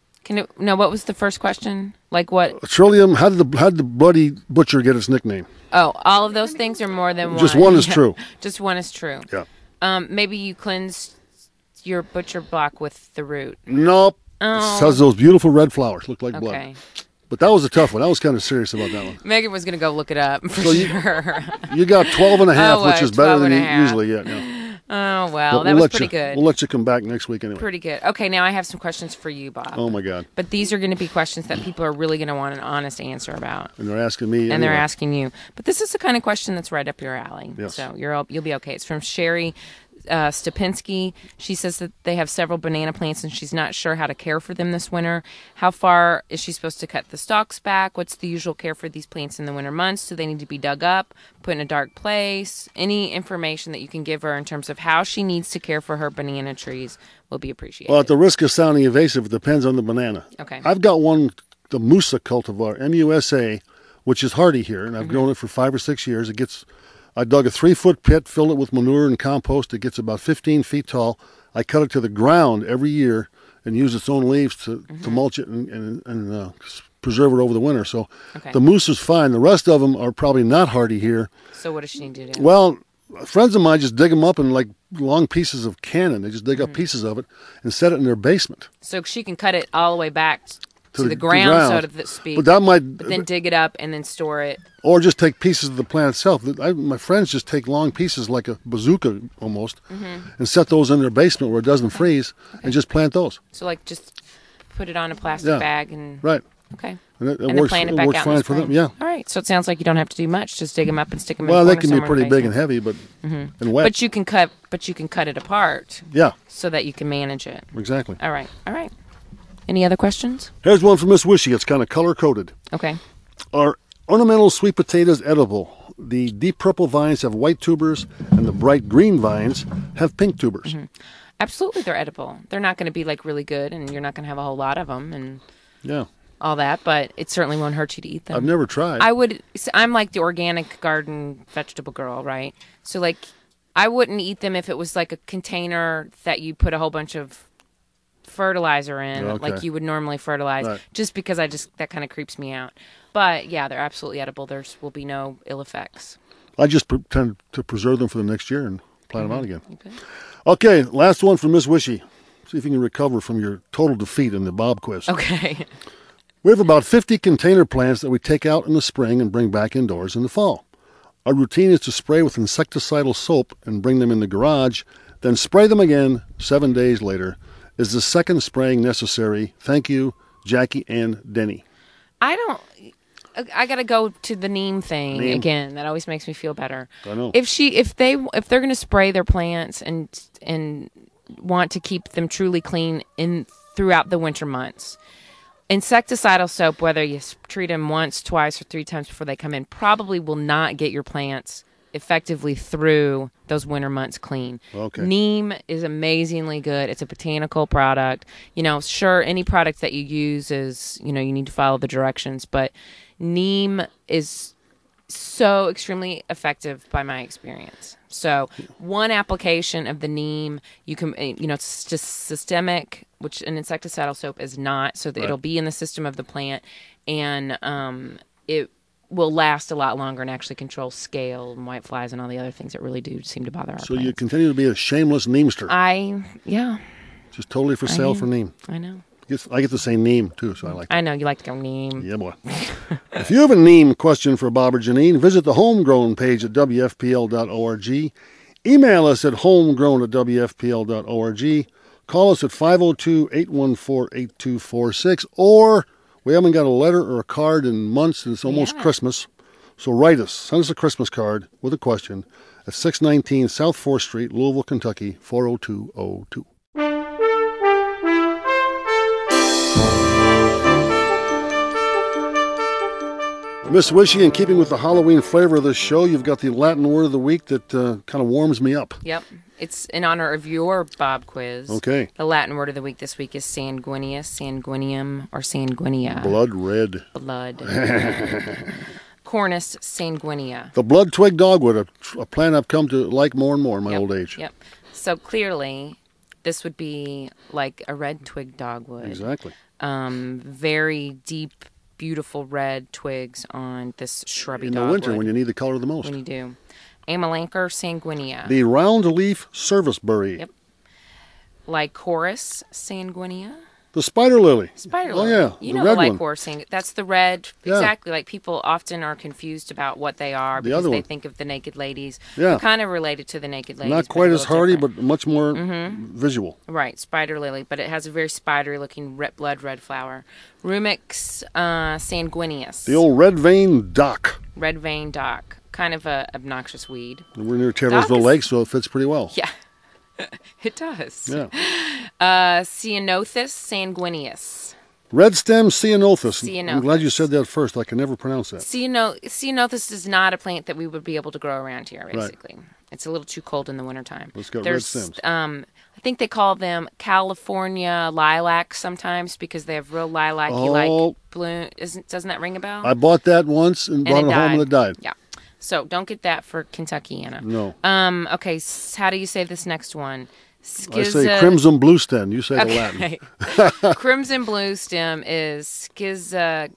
Speaker 1: What was the first question? Like what?
Speaker 2: A trillium, how did the Bloody Butcher get its nickname?
Speaker 1: Oh, all of those things are more than one.
Speaker 2: Just one is true.
Speaker 1: Just one is true.
Speaker 2: Yeah.
Speaker 1: Maybe you cleanse your butcher block with the root.
Speaker 2: Nope.
Speaker 1: Oh.
Speaker 2: It has those beautiful red flowers, look like blood.
Speaker 1: Okay.
Speaker 2: But that was a tough one. I was kind of serious about that one.
Speaker 1: Megan was going to go look it up for
Speaker 2: So
Speaker 1: sure.
Speaker 2: You got 12 and a half,
Speaker 1: Oh,
Speaker 2: which is better
Speaker 1: 12
Speaker 2: than
Speaker 1: and
Speaker 2: you
Speaker 1: a half.
Speaker 2: usually get. Yeah.
Speaker 1: Oh, well,
Speaker 2: But
Speaker 1: that was pretty good.
Speaker 2: We'll let you come back next week anyway.
Speaker 1: Pretty good. Okay, now I have some questions for you, Bob.
Speaker 2: Oh, my God.
Speaker 1: But these are going to be questions that people are really going to want an honest answer about.
Speaker 2: And they're asking me
Speaker 1: And they're
Speaker 2: anyway.
Speaker 1: asking you. But this is the kind of question that's right up your alley.
Speaker 2: Yes.
Speaker 1: So you'll be okay. It's from Sherry Stupinski. She says that they have several banana plants and she's not sure how to care for them this winter. How far is she supposed to cut the stalks back? What's the usual care for these plants in the winter months? Do they need to be dug up, put in a dark place? Any information that you can give her in terms of how she needs to care for her banana trees will be appreciated.
Speaker 2: Well, at the risk of sounding evasive, it depends on the banana.
Speaker 1: Okay.
Speaker 2: I've got one, the Musa cultivar, M-U-S-A, which is hardy here, and I've grown it for 5 or 6 years. I dug a 3-foot pit, filled it with manure and compost. It gets about 15 feet tall. I cut it to the ground every year and use its own leaves to mulch it and preserve it over the winter. So
Speaker 1: Okay.
Speaker 2: the moose is fine. The rest of them are probably not hardy here.
Speaker 1: So what does she need to do?
Speaker 2: Well, friends of mine just dig them up in like long pieces of cannon. They just dig up pieces of it and set it in their basement.
Speaker 1: So she can cut it all the way back to the ground, so to speak.
Speaker 2: But that might,
Speaker 1: But then dig it up and then store it.
Speaker 2: or just take pieces of the plant itself. My friends just take long pieces like a bazooka almost and set those in their basement where it doesn't freeze and just plant those.
Speaker 1: So like just put it on a plastic
Speaker 2: Yeah.
Speaker 1: bag and
Speaker 2: Right.
Speaker 1: okay.
Speaker 2: And it
Speaker 1: And then
Speaker 2: works,
Speaker 1: plant it
Speaker 2: it
Speaker 1: back
Speaker 2: works
Speaker 1: out in the
Speaker 2: fine for them.
Speaker 1: spring.
Speaker 2: Yeah.
Speaker 1: All right. So it sounds like you don't have to do much. Just dig them up and stick them in
Speaker 2: Well,
Speaker 1: the
Speaker 2: they
Speaker 1: corner
Speaker 2: can be
Speaker 1: somewhere in
Speaker 2: pretty
Speaker 1: the
Speaker 2: big and
Speaker 1: basement.
Speaker 2: heavy, and wet.
Speaker 1: But you can cut it apart
Speaker 2: Yeah,
Speaker 1: so that you can manage it.
Speaker 2: exactly.
Speaker 1: All right. All right. Any other questions?
Speaker 2: Here's one from Miss Wishy. It's kind of color-coded.
Speaker 1: Okay.
Speaker 2: Are ornamental sweet potatoes edible? The deep purple vines have white tubers, and the bright green vines have pink tubers.
Speaker 1: Absolutely, they're edible. They're not going to be like really good, and you're not going to have a whole lot of them and
Speaker 2: Yeah.
Speaker 1: all that. But it certainly won't hurt you to eat them.
Speaker 2: I've never tried.
Speaker 1: I'm like the organic garden vegetable girl, right? So like, I wouldn't eat them if it was like a container that you put a whole bunch of fertilizer in,
Speaker 2: Okay.
Speaker 1: like you would normally fertilize,
Speaker 2: Right.
Speaker 1: just because that kind of creeps me out. But yeah, they're absolutely edible. There will be no ill effects.
Speaker 2: I just tend to preserve them for the next year and plant them out again.
Speaker 1: Okay.
Speaker 2: Okay, last one from Miss Wishy. See if you can recover from your total defeat in the Bob quiz.
Speaker 1: Okay.
Speaker 2: We have about 50 container plants that we take out in the spring and bring back indoors in the fall. Our routine is to spray with insecticidal soap and bring them in the garage, then spray them again 7 days later. Is the second spraying necessary? Thank you, Jackie and Denny.
Speaker 1: I gotta go to the neem thing
Speaker 2: Neem.
Speaker 1: again. That always makes me feel better.
Speaker 2: I know.
Speaker 1: If they're gonna spray their plants and want to keep them truly clean throughout the winter months, insecticidal soap, whether you treat them once, twice, or 3 times before they come in, probably will not get your plants effectively through those winter months clean.
Speaker 2: Okay.
Speaker 1: Neem is amazingly good. It's a botanical product. Sure, any product that you use is, you need to follow the directions, but neem is so extremely effective by my experience. So one application of the neem, you can, it's just systemic, which an insecticidal soap is not, so that it'll be in the system of the plant, and it will last a lot longer and actually control scale and whiteflies and all the other things that really do seem to bother our
Speaker 2: So
Speaker 1: plants.
Speaker 2: you continue to be a shameless neemster.
Speaker 1: Yeah.
Speaker 2: Just totally for sale for neem.
Speaker 1: I know.
Speaker 2: I get to say neem, too, so I like it.
Speaker 1: I know, you like to go neem.
Speaker 2: Yeah, boy. If you have a neem question for Bob or Janine, visit the Homegrown page at WFPL.org. Email us at homegrown@WFPL.org. Call us at 502-814-8246. Or, we haven't got a letter or a card in months, and it's almost Christmas. So write us. Send us a Christmas card with a question at 619 South 4th Street, Louisville, Kentucky, 40202. Miss Wishy, in keeping with the Halloween flavor of this show, you've got the Latin word of the week that kind of warms me up.
Speaker 1: Yep. It's in honor of your Bob quiz.
Speaker 2: Okay.
Speaker 1: The Latin word of the week this week is sanguineus, sanguinium, or sanguinea.
Speaker 2: Blood red.
Speaker 1: Blood. Cornus sanguinea.
Speaker 2: The blood twig dogwood, a plant I've come to like more and more in my old age.
Speaker 1: Yep. So clearly, this would be like a red twig dogwood.
Speaker 2: Exactly.
Speaker 1: Very deep, beautiful red twigs on this shrubby dogwood.
Speaker 2: In the winter when you need the color the most.
Speaker 1: When you do. Amelanchier sanguinea.
Speaker 2: The round leaf serviceberry.
Speaker 1: Yep. Lycoris sanguinea.
Speaker 2: The spider lily.
Speaker 1: Spider lily.
Speaker 2: Oh, yeah.
Speaker 1: You
Speaker 2: the
Speaker 1: know
Speaker 2: red
Speaker 1: the
Speaker 2: one.
Speaker 1: Lycoris sanguinea. That's the red.
Speaker 2: Yeah.
Speaker 1: Exactly. Like people often are confused about what they are because they think of the naked ladies.
Speaker 2: Yeah.
Speaker 1: They're kind of related to the naked ladies.
Speaker 2: Not quite as hardy, but much more visual.
Speaker 1: Right, spider lily, but it has a very spidery-looking blood red flower. Rumix sanguineus.
Speaker 2: The old red vein dock.
Speaker 1: Red vein dock. Kind of a obnoxious weed.
Speaker 2: And we're near Taylorsville Lake, so it fits pretty well.
Speaker 1: Yeah, it does.
Speaker 2: Yeah.
Speaker 1: Ceanothus sanguineus.
Speaker 2: Red stem ceanothus.
Speaker 1: Ceanothus.
Speaker 2: I'm glad you said that first. I can never pronounce that.
Speaker 1: Ceanothus is not a plant that we would be able to grow around here, basically. Right. It's a little too cold in the wintertime.
Speaker 2: It's got red stems.
Speaker 1: I think they call them California lilacs sometimes because they have real lilac-y bloom. Doesn't that ring a bell?
Speaker 2: I bought that once and brought it home and it died.
Speaker 1: Yeah. So don't get that for Kentucky, Anna.
Speaker 2: No.
Speaker 1: Okay, how do you say this next one?
Speaker 2: I say crimson blue stem. You say the Latin.
Speaker 1: Crimson blue stem is
Speaker 2: Saccharium.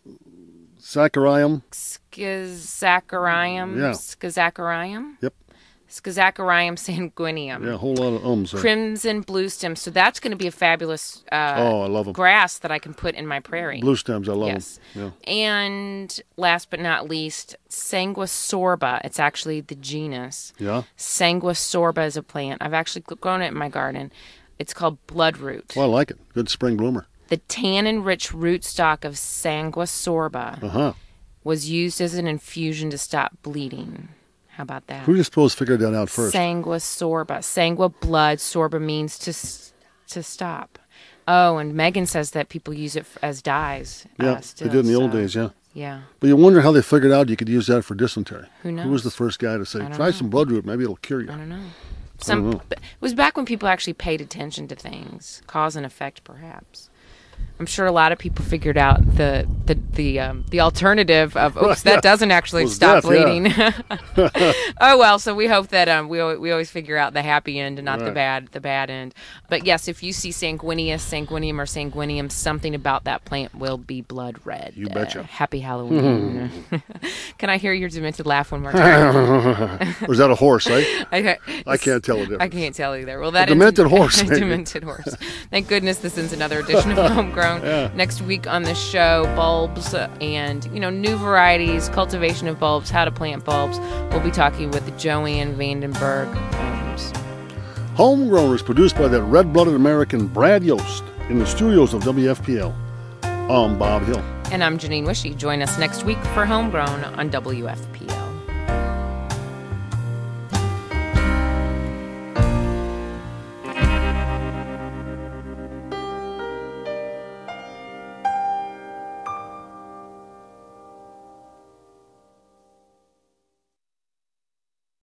Speaker 1: Schizaccharium.
Speaker 2: Yeah.
Speaker 1: Schizaccharium?
Speaker 2: Yep.
Speaker 1: Schizaccharium sanguineum.
Speaker 2: Yeah, a whole lot of ums there.
Speaker 1: Crimson blue stem. So that's going to be a fabulous
Speaker 2: I love them.
Speaker 1: grass that I can put in my prairie.
Speaker 2: Blue stems, I love them.
Speaker 1: Yeah. And last but not least, Sanguisorba. It's actually the genus.
Speaker 2: Yeah.
Speaker 1: Sanguisorba is a plant. I've actually grown it in my garden. It's called bloodroot.
Speaker 2: Well, I like it. Good spring bloomer.
Speaker 1: The tannin-rich rootstock of Sanguisorba was used as an infusion to stop bleeding. How about that?
Speaker 2: Who do you suppose figured that out first?
Speaker 1: Sanguisorba. Sangua, blood. Sorba means to stop. Oh, and Megan says that people use it as dyes.
Speaker 2: Yeah,
Speaker 1: still,
Speaker 2: they did in the old days, yeah.
Speaker 1: Yeah.
Speaker 2: But you wonder how they figured out you could use that for dysentery.
Speaker 1: Who knows?
Speaker 2: Who was the first guy to say, try some bloodroot, maybe it'll cure you?
Speaker 1: I don't know. It was back when people actually paid attention to things. Cause and effect, perhaps. I'm sure a lot of people figured out the alternative of that doesn't actually stop bleeding. Yeah. Oh well, so we hope that we always figure out the happy end and not the bad end. But yes, if you see sanguineum, or sanguinium, something about that plant will be blood red.
Speaker 2: You betcha.
Speaker 1: Happy Halloween. Can I hear your demented laugh one more time?
Speaker 2: Or is that a horse, eh?
Speaker 1: I
Speaker 2: can't tell the difference.
Speaker 1: I can't tell either. Well, that
Speaker 2: a demented horse.
Speaker 1: Demented horse. Thank goodness this ends another edition of Homegrown. Next week on the show, bulbs and new varieties, cultivation of bulbs, how to plant bulbs. We'll be talking with Joanne Vandenberg.
Speaker 2: Homegrown is produced by that red-blooded American Brad Yost in the studios of WFPL. I'm Bob Hill.
Speaker 1: And I'm Janine Wishy. Join us next week for Homegrown on WFPL.